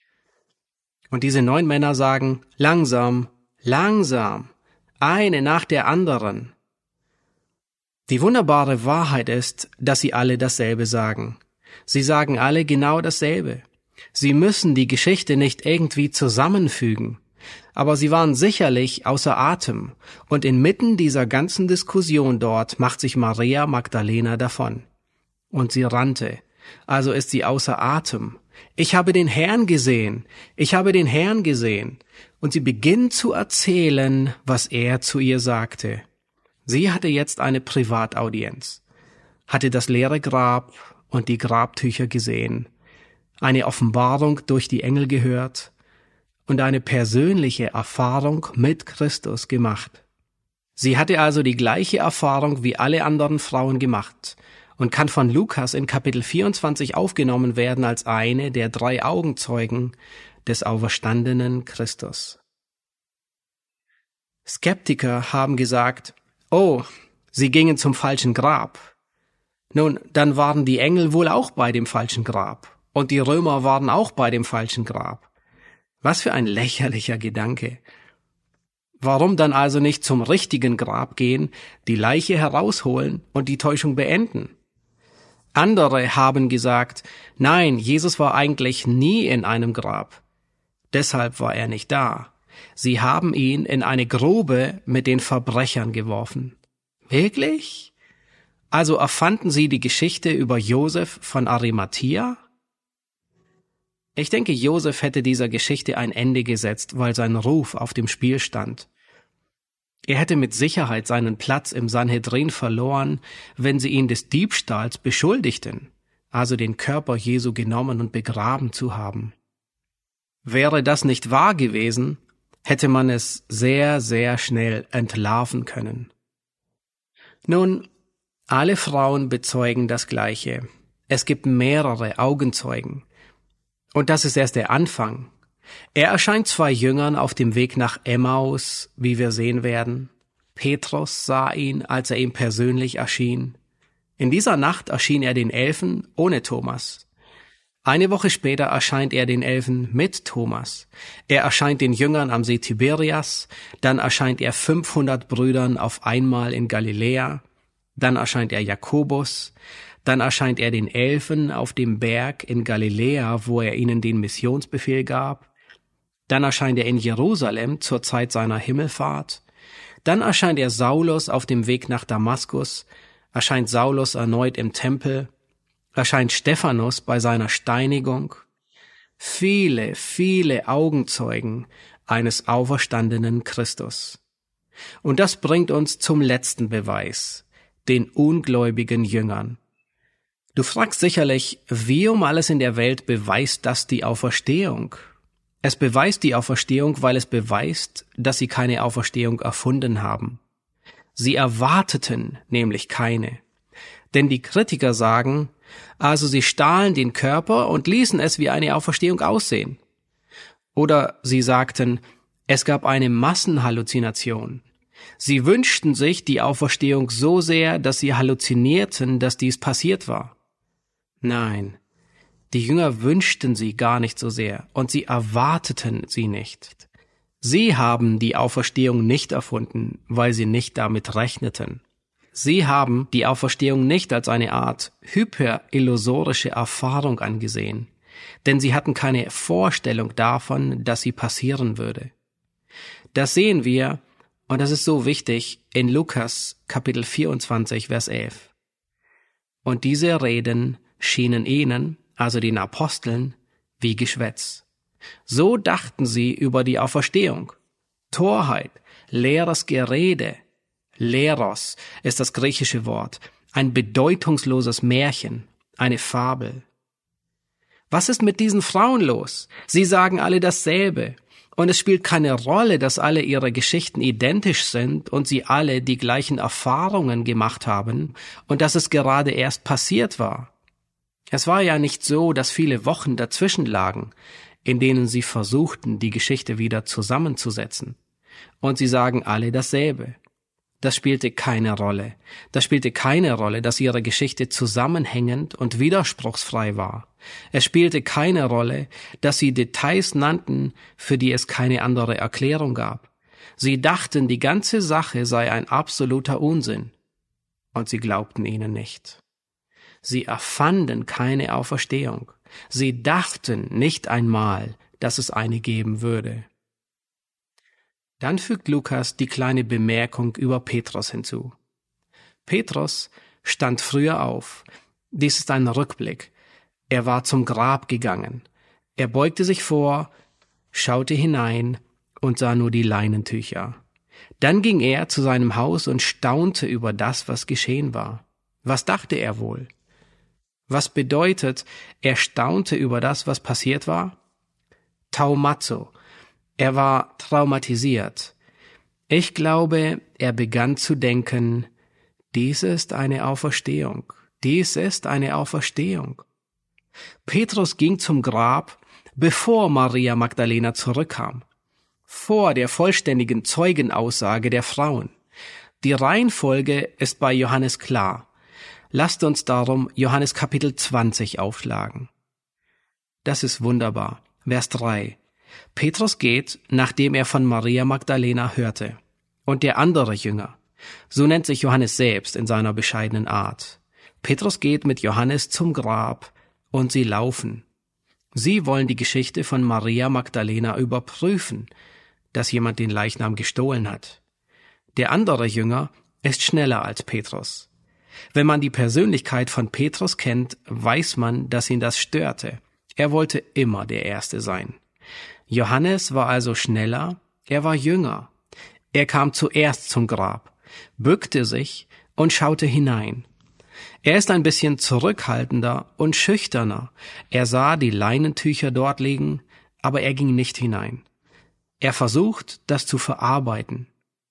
Und diese neun Männer sagen, langsam, langsam, eine nach der anderen. Die wunderbare Wahrheit ist, dass sie alle dasselbe sagen. Sie sagen alle genau dasselbe. Sie müssen die Geschichte nicht irgendwie zusammenfügen. Aber sie waren sicherlich außer Atem. Und inmitten dieser ganzen Diskussion dort macht sich Maria Magdalena davon. Und sie rannte. Also ist sie außer Atem. Ich habe den Herrn gesehen. Ich habe den Herrn gesehen. Und sie beginnt zu erzählen, was er zu ihr sagte. Sie hatte jetzt eine Privataudienz, hatte das leere Grab und die Grabtücher gesehen, eine Offenbarung durch die Engel gehört und eine persönliche Erfahrung mit Christus gemacht. Sie hatte also die gleiche Erfahrung wie alle anderen Frauen gemacht und kann von Lukas in Kapitel vierundzwanzig aufgenommen werden als eine der drei Augenzeugen des auferstandenen Christus. Skeptiker haben gesagt, oh, sie gingen zum falschen Grab. Nun, dann waren die Engel wohl auch bei dem falschen Grab. Und die Römer waren auch bei dem falschen Grab. Was für ein lächerlicher Gedanke. Warum dann also nicht zum richtigen Grab gehen, die Leiche herausholen und die Täuschung beenden? Andere haben gesagt, nein, Jesus war eigentlich nie in einem Grab. Deshalb war er nicht da. Sie haben ihn in eine Grube mit den Verbrechern geworfen. Wirklich? Also erfanden Sie die Geschichte über Josef von Arimathea? Ich denke, Josef hätte dieser Geschichte ein Ende gesetzt, weil sein Ruf auf dem Spiel stand. Er hätte mit Sicherheit seinen Platz im Sanhedrin verloren, wenn sie ihn des Diebstahls beschuldigten, also den Körper Jesu genommen und begraben zu haben. Wäre das nicht wahr gewesen, hätte man es sehr, sehr schnell entlarven können. Nun, alle Frauen bezeugen das Gleiche. Es gibt mehrere Augenzeugen. Und das ist erst der Anfang. Er erscheint zwei Jüngern auf dem Weg nach Emmaus, wie wir sehen werden. Petrus sah ihn, als er ihm persönlich erschien. In dieser Nacht erschien er den Elfen ohne Thomas. Eine Woche später erscheint er den Elfen mit Thomas. Er erscheint den Jüngern am See Tiberias, dann erscheint er fünfhundert Brüdern auf einmal in Galiläa, dann erscheint er Jakobus, dann erscheint er den Elfen auf dem Berg in Galiläa, wo er ihnen den Missionsbefehl gab. Dann erscheint er in Jerusalem zur Zeit seiner Himmelfahrt. Dann erscheint er Saulus auf dem Weg nach Damaskus, erscheint Saulus erneut im Tempel, erscheint Stephanus bei seiner Steinigung. Viele, viele Augenzeugen eines auferstandenen Christus. Und das bringt uns zum letzten Beweis, den ungläubigen Jüngern. Du fragst sicherlich, wie um alles in der Welt beweist das die Auferstehung? Es beweist die Auferstehung, weil es beweist, dass sie keine Auferstehung erfunden haben. Sie erwarteten nämlich keine. Denn die Kritiker sagen, also sie stahlen den Körper und ließen es wie eine Auferstehung aussehen. Oder sie sagten, es gab eine Massenhalluzination. Sie wünschten sich die Auferstehung so sehr, dass sie halluzinierten, dass dies passiert war. Nein, die Jünger wünschten sie gar nicht so sehr und sie erwarteten sie nicht. Sie haben die Auferstehung nicht erfunden, weil sie nicht damit rechneten. Sie haben die Auferstehung nicht als eine Art hyperillusorische Erfahrung angesehen, denn sie hatten keine Vorstellung davon, dass sie passieren würde. Das sehen wir, und das ist so wichtig, in Lukas Kapitel vierundzwanzig, Vers elf. Und diese Reden schienen ihnen, also den Aposteln, wie Geschwätz. So dachten sie über die Auferstehung. Torheit, leeres Gerede. Leros ist das griechische Wort, ein bedeutungsloses Märchen, eine Fabel. Was ist mit diesen Frauen los? Sie sagen alle dasselbe. Und es spielt keine Rolle, dass alle ihre Geschichten identisch sind und sie alle die gleichen Erfahrungen gemacht haben und dass es gerade erst passiert war. Es war ja nicht so, dass viele Wochen dazwischen lagen, in denen sie versuchten, die Geschichte wieder zusammenzusetzen. Und sie sagen alle dasselbe. Das spielte keine Rolle. Das spielte keine Rolle, dass ihre Geschichte zusammenhängend und widerspruchsfrei war. Es spielte keine Rolle, dass sie Details nannten, für die es keine andere Erklärung gab. Sie dachten, die ganze Sache sei ein absoluter Unsinn. Und sie glaubten ihnen nicht. Sie erfanden keine Auferstehung. Sie dachten nicht einmal, dass es eine geben würde. Dann fügt Lukas die kleine Bemerkung über Petrus hinzu. Petrus stand früher auf. Dies ist ein Rückblick. Er war zum Grab gegangen. Er beugte sich vor, schaute hinein und sah nur die Leinentücher. Dann ging er zu seinem Haus und staunte über das, was geschehen war. Was dachte er wohl? Was bedeutet, er staunte über das, was passiert war? Taumazo. Er war traumatisiert. Ich glaube, er begann zu denken, dies ist eine Auferstehung, dies ist eine Auferstehung. Petrus ging zum Grab, bevor Maria Magdalena zurückkam, vor der vollständigen Zeugenaussage der Frauen. Die Reihenfolge ist bei Johannes klar. Lasst uns darum Johannes Kapitel zwanzig aufschlagen. Das ist wunderbar. Vers drei. Petrus geht, nachdem er von Maria Magdalena hörte. Und der andere Jünger. So nennt sich Johannes selbst in seiner bescheidenen Art. Petrus geht mit Johannes zum Grab und sie laufen. Sie wollen die Geschichte von Maria Magdalena überprüfen. dass jemand den Leichnam gestohlen hat. Der andere Jünger ist schneller als Petrus. Wenn man die Persönlichkeit von Petrus kennt, weiß man, dass ihn das störte. Er wollte immer der Erste sein. Johannes war also schneller, er war jünger. Er kam zuerst zum Grab, bückte sich und schaute hinein. Er ist ein bisschen zurückhaltender und schüchterner. Er sah die Leinentücher dort liegen, aber er ging nicht hinein. Er versucht, das zu verarbeiten.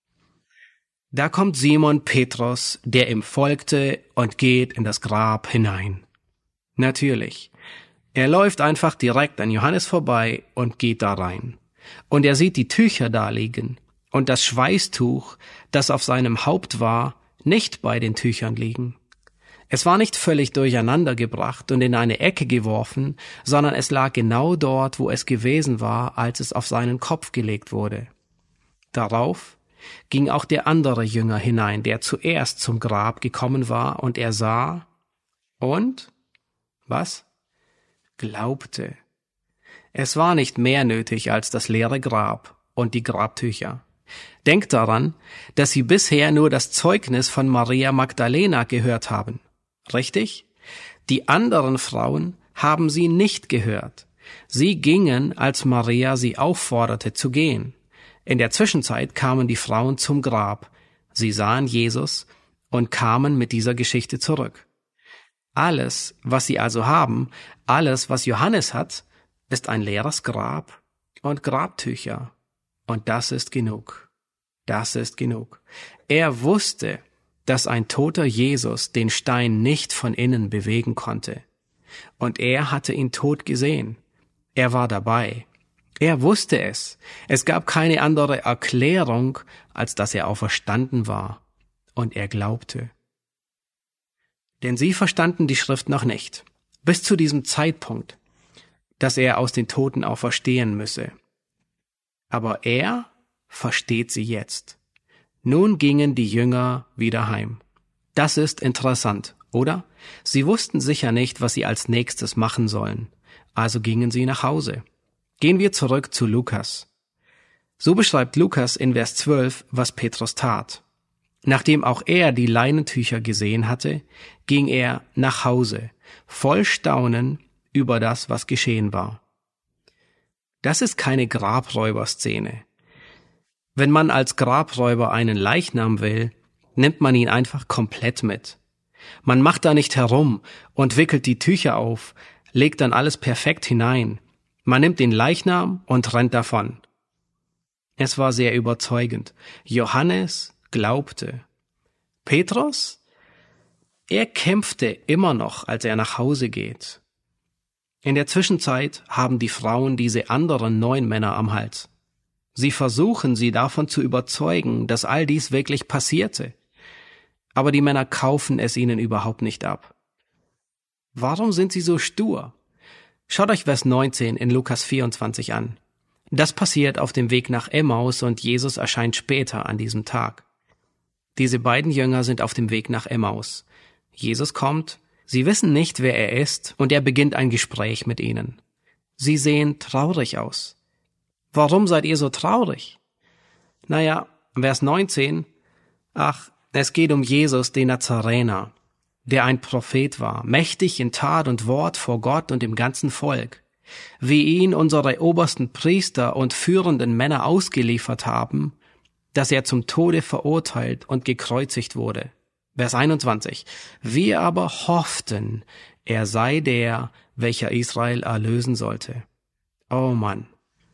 Da kommt Simon Petrus, der ihm folgte und geht in das Grab hinein. Natürlich. Er läuft einfach direkt an Johannes vorbei und geht da rein. Und er sieht die Tücher da liegen und das Schweißtuch, das auf seinem Haupt war, nicht bei den Tüchern liegen. Es war nicht völlig durcheinander gebracht und in eine Ecke geworfen, sondern es lag genau dort, wo es gewesen war, als es auf seinen Kopf gelegt wurde. Darauf ging auch der andere Jünger hinein, der zuerst zum Grab gekommen war, und er sah und, was? Glaubte. Es war nicht mehr nötig als das leere Grab und die Grabtücher. Denkt daran, dass Sie bisher nur das Zeugnis von Maria Magdalena gehört haben. Richtig? Die anderen Frauen haben sie nicht gehört. Sie gingen, als Maria sie aufforderte zu gehen. In der Zwischenzeit kamen die Frauen zum Grab. Sie sahen Jesus und kamen mit dieser Geschichte zurück. Alles, was sie also haben, alles, was Johannes hat, ist ein leeres Grab und Grabtücher. Und das ist genug. Das ist genug. Er wusste, dass ein toter Jesus den Stein nicht von innen bewegen konnte. Und er hatte ihn tot gesehen. Er war dabei. Er wusste es. Es gab keine andere Erklärung, als dass er auferstanden war. Und er glaubte. Denn sie verstanden die Schrift noch nicht, bis zu diesem Zeitpunkt, dass er aus den Toten auferstehen müsse. Aber er versteht sie jetzt. Nun gingen die Jünger wieder heim. Das ist interessant, oder? Sie wussten sicher nicht, was sie als nächstes machen sollen. Also gingen sie nach Hause. Gehen wir zurück zu Lukas. So beschreibt Lukas in Vers zwölf, was Petrus tat. Nachdem auch er die Leinentücher gesehen hatte, ging er nach Hause, voll Staunen über das, was geschehen war. Das ist keine Grabräuberszene. Wenn man als Grabräuber einen Leichnam will, nimmt man ihn einfach komplett mit. Man macht da nicht herum und wickelt die Tücher auf, legt dann alles perfekt hinein. Man nimmt den Leichnam und rennt davon. Es war sehr überzeugend. Johannes glaubte. Petrus? Er kämpfte immer noch, als er nach Hause geht. In der Zwischenzeit haben die Frauen diese anderen neun Männer am Hals. Sie versuchen, sie davon zu überzeugen, dass all dies wirklich passierte. Aber die Männer kaufen es ihnen überhaupt nicht ab. Warum sind sie so stur? Schaut euch Vers neunzehn in Lukas vierundzwanzig an. Das passiert auf dem Weg nach Emmaus und Jesus erscheint später an diesem Tag. Diese beiden Jünger sind auf dem Weg nach Emmaus. Jesus kommt, sie wissen nicht, wer er ist, und er beginnt ein Gespräch mit ihnen. Sie sehen traurig aus. Warum seid ihr so traurig? Naja, Vers neunzehn, ach, es geht um Jesus, den Nazarener, der ein Prophet war, mächtig in Tat und Wort vor Gott und dem ganzen Volk, wie ihn unsere obersten Priester und führenden Männer ausgeliefert haben, dass er zum Tode verurteilt und gekreuzigt wurde. Vers einundzwanzig, wir aber hofften, er sei der, welcher Israel erlösen sollte. Oh Mann.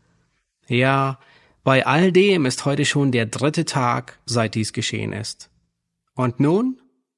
Ja, bei all dem ist heute schon der dritte Tag, seit dies geschehen ist. Und nun?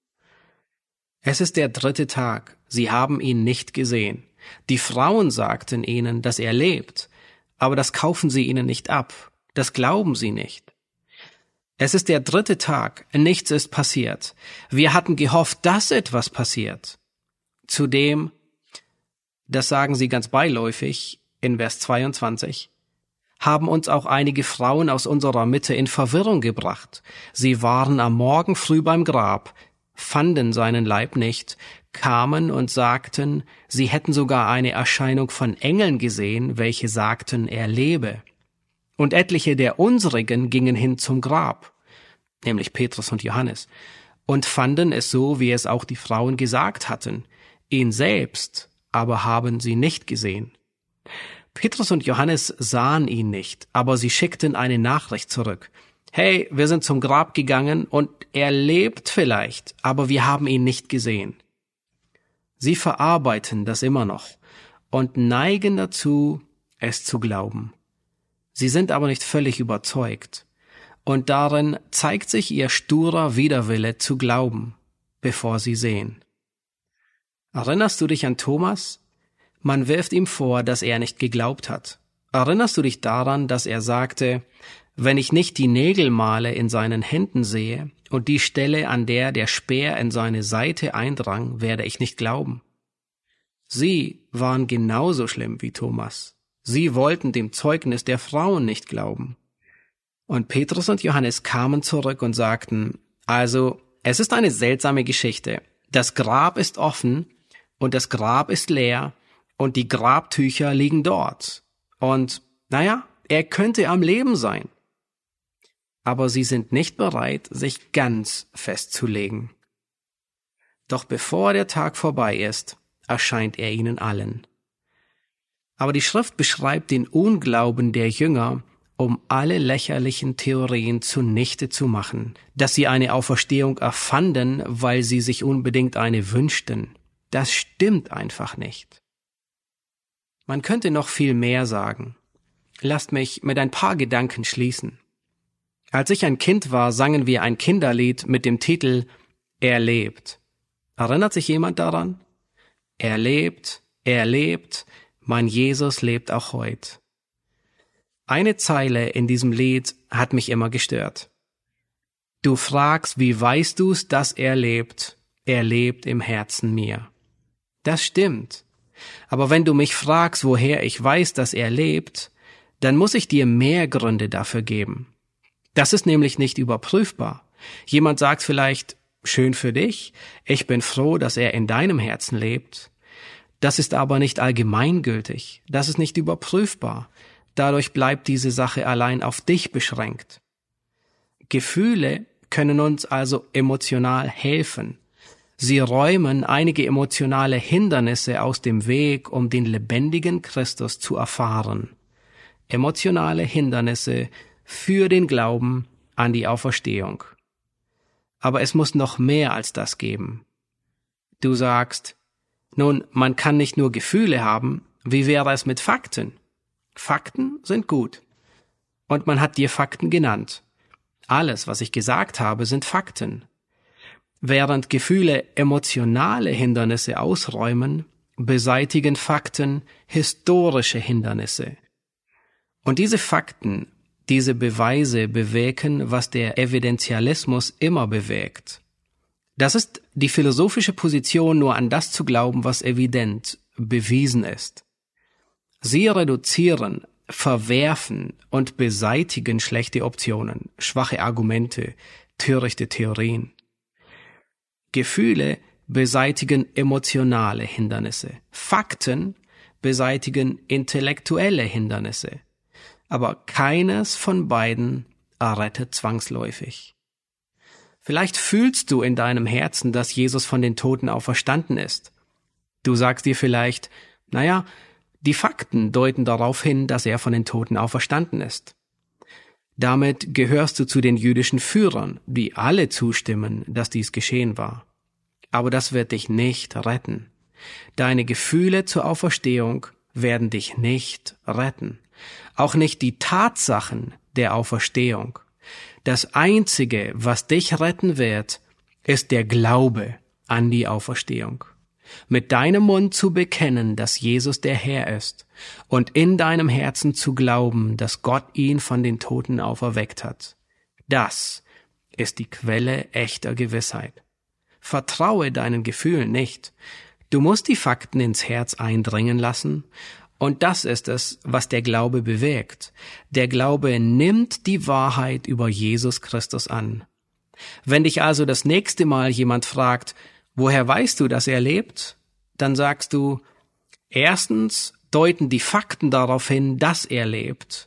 Es ist der dritte Tag. Sie haben ihn nicht gesehen. Die Frauen sagten ihnen, dass er lebt, aber das kaufen sie ihnen nicht ab. Das glauben sie nicht. Es ist der dritte Tag. Nichts ist passiert. Wir hatten gehofft, dass etwas passiert. Zudem, das sagen sie ganz beiläufig in Vers zweiundzwanzig, haben uns auch einige Frauen aus unserer Mitte in Verwirrung gebracht. Sie waren am Morgen früh beim Grab, fanden seinen Leib nicht, kamen und sagten, sie hätten sogar eine Erscheinung von Engeln gesehen, welche sagten, er lebe. Und etliche der unsrigen gingen hin zum Grab, nämlich Petrus und Johannes, und fanden es so, wie es auch die Frauen gesagt hatten. Ihn selbst aber haben sie nicht gesehen. Petrus und Johannes sahen ihn nicht, aber sie schickten eine Nachricht zurück. Hey, wir sind zum Grab gegangen und er lebt vielleicht, aber wir haben ihn nicht gesehen. Sie verarbeiten das immer noch und neigen dazu, es zu glauben. Sie sind aber nicht völlig überzeugt. Und darin zeigt sich ihr sturer Widerwille zu glauben, bevor sie sehen. Erinnerst du dich an Thomas? Man wirft ihm vor, dass er nicht geglaubt hat. Erinnerst du dich daran, dass er sagte, wenn ich nicht die Nägelmale in seinen Händen sehe und die Stelle, an der der Speer in seine Seite eindrang, werde ich nicht glauben? Sie waren genauso schlimm wie Thomas. Sie wollten dem Zeugnis der Frauen nicht glauben. Und Petrus und Johannes kamen zurück und sagten, also, es ist eine seltsame Geschichte. Das Grab ist offen und das Grab ist leer und die Grabtücher liegen dort. Und, naja, er könnte am Leben sein. Aber sie sind nicht bereit, sich ganz festzulegen. Doch bevor der Tag vorbei ist, erscheint er ihnen allen. Aber die Schrift beschreibt den Unglauben der Jünger, um alle lächerlichen Theorien zunichte zu machen, dass sie eine Auferstehung erfanden, weil sie sich unbedingt eine wünschten. Das stimmt einfach nicht. Man könnte noch viel mehr sagen. Lasst mich mit ein paar Gedanken schließen. Als ich ein Kind war, sangen wir ein Kinderlied mit dem Titel Er lebt. Erinnert sich jemand daran? Er lebt, er lebt, mein Jesus lebt auch heut. Eine Zeile in diesem Lied hat mich immer gestört. Du fragst, wie weißt du's, dass er lebt? Er lebt im Herzen mir. Das stimmt. Aber wenn du mich fragst, woher ich weiß, dass er lebt, dann muss ich dir mehr Gründe dafür geben. Das ist nämlich nicht überprüfbar. Jemand sagt vielleicht, schön für dich, ich bin froh, dass er in deinem Herzen lebt. Das ist aber nicht allgemeingültig, das ist nicht überprüfbar. Dadurch bleibt diese Sache allein auf dich beschränkt. Gefühle können uns also emotional helfen. Sie räumen einige emotionale Hindernisse aus dem Weg, um den lebendigen Christus zu erfahren. Emotionale Hindernisse für den Glauben an die Auferstehung. Aber es muss noch mehr als das geben. Du sagst, nun, man kann nicht nur Gefühle haben, wie wäre es mit Fakten? Fakten sind gut. Und man hat dir Fakten genannt. Alles, was ich gesagt habe, sind Fakten. Während Gefühle emotionale Hindernisse ausräumen, beseitigen Fakten historische Hindernisse. Und diese Fakten, diese Beweise bewirken, was der Evidentialismus immer bewirkt. Das ist die philosophische Position, nur an das zu glauben, was evident, bewiesen ist. Sie reduzieren, verwerfen und beseitigen schlechte Optionen, schwache Argumente, törichte Theorien. Gefühle beseitigen emotionale Hindernisse. Fakten beseitigen intellektuelle Hindernisse. Aber keines von beiden errettet zwangsläufig. Vielleicht fühlst du in deinem Herzen, dass Jesus von den Toten auferstanden ist. Du sagst dir vielleicht, naja, die Fakten deuten darauf hin, dass er von den Toten auferstanden ist. Damit gehörst du zu den jüdischen Führern, die alle zustimmen, dass dies geschehen war. Aber das wird dich nicht retten. Deine Gefühle zur Auferstehung werden dich nicht retten. Auch nicht die Tatsachen der Auferstehung. Das Einzige, was dich retten wird, ist der Glaube an die Auferstehung. Mit deinem Mund zu bekennen, dass Jesus der Herr ist und in deinem Herzen zu glauben, dass Gott ihn von den Toten auferweckt hat. Das ist die Quelle echter Gewissheit. Vertraue deinen Gefühlen nicht. Du musst die Fakten ins Herz eindringen lassen. Und das ist es, was der Glaube bewirkt. Der Glaube nimmt die Wahrheit über Jesus Christus an. Wenn dich also das nächste Mal jemand fragt, woher weißt du, dass er lebt? Dann sagst du, erstens deuten die Fakten darauf hin, dass er lebt.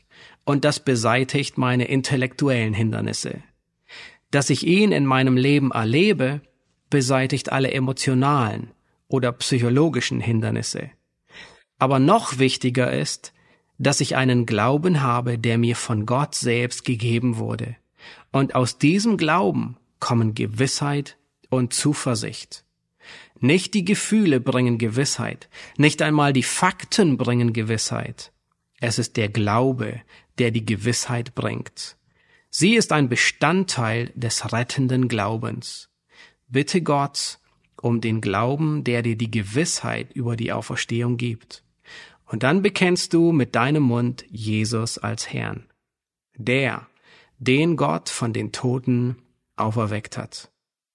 und das beseitigt meine intellektuellen Hindernisse. Dass ich ihn in meinem Leben erlebe, beseitigt alle emotionalen oder psychologischen Hindernisse. Aber noch wichtiger ist, dass ich einen Glauben habe, der mir von Gott selbst gegeben wurde. Und aus diesem Glauben kommen Gewissheit und Zuversicht. Nicht die Gefühle bringen Gewissheit, nicht einmal die Fakten bringen Gewissheit. Es ist der Glaube, der die Gewissheit bringt. Sie ist ein Bestandteil des rettenden Glaubens. Bitte Gott um den Glauben, der dir die Gewissheit über die Auferstehung gibt. Und dann bekennst du mit deinem Mund Jesus als Herrn. Der, den Gott von den Toten auferweckt hat.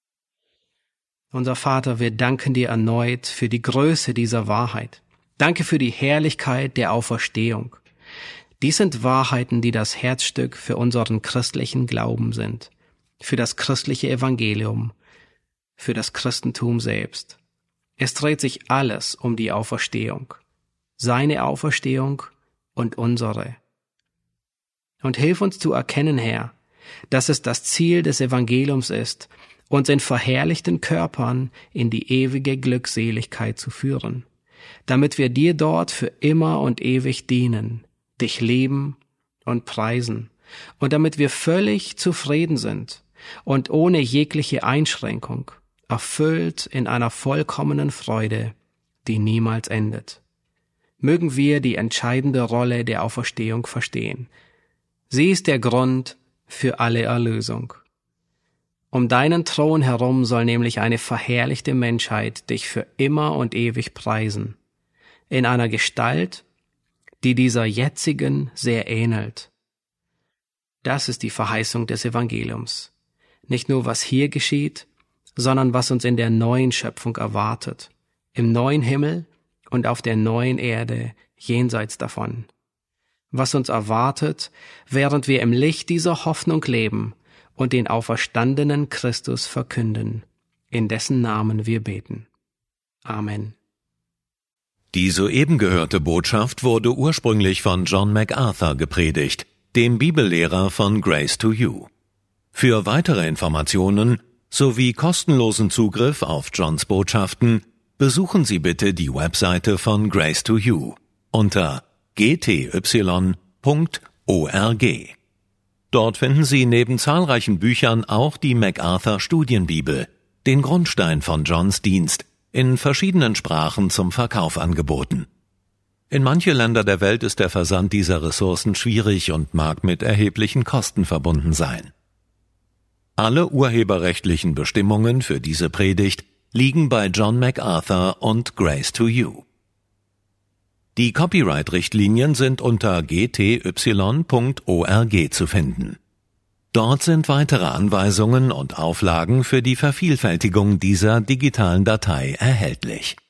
Unser Vater, wir danken dir erneut für die Größe dieser Wahrheit. Danke für die Herrlichkeit der Auferstehung. Dies sind Wahrheiten, die das Herzstück für unseren christlichen Glauben sind, für das christliche Evangelium, für das Christentum selbst. Es dreht sich alles um die Auferstehung, seine Auferstehung und unsere. Und hilf uns zu erkennen, Herr, dass es das Ziel des Evangeliums ist, uns in verherrlichten Körpern in die ewige Glückseligkeit zu führen, damit wir dir dort für immer und ewig dienen, dich lieben und preisen, und damit wir völlig zufrieden sind und ohne jegliche Einschränkung, erfüllt in einer vollkommenen Freude, die niemals endet. Mögen wir die entscheidende Rolle der Auferstehung verstehen. Sie ist der Grund für alle Erlösung. Um deinen Thron herum soll nämlich eine verherrlichte Menschheit dich für immer und ewig preisen, in einer Gestalt, die dieser jetzigen sehr ähnelt. Das ist die Verheißung des Evangeliums. Nicht nur, was hier geschieht, sondern was uns in der neuen Schöpfung erwartet, im neuen Himmel und auf der neuen Erde jenseits davon. Was uns erwartet, während wir im Licht dieser Hoffnung leben und den auferstandenen Christus verkünden, in dessen Namen wir beten. Amen. Die soeben gehörte Botschaft wurde ursprünglich von John MacArthur gepredigt, dem Bibellehrer von Grace to You. Für weitere Informationen sowie kostenlosen Zugriff auf Johns Botschaften besuchen Sie bitte die Webseite von Grace to You unter g t y punkt org. Dort finden Sie neben zahlreichen Büchern auch die MacArthur Studienbibel, den Grundstein von Johns Dienst, in verschiedenen Sprachen zum Verkauf angeboten. In manche Länder der Welt ist der Versand dieser Ressourcen schwierig und mag mit erheblichen Kosten verbunden sein. Alle urheberrechtlichen Bestimmungen für diese Predigt liegen bei John MacArthur und Grace to You. Die Copyright-Richtlinien sind unter g t y punkt org zu finden. Dort sind weitere Anweisungen und Auflagen für die Vervielfältigung dieser digitalen Datei erhältlich.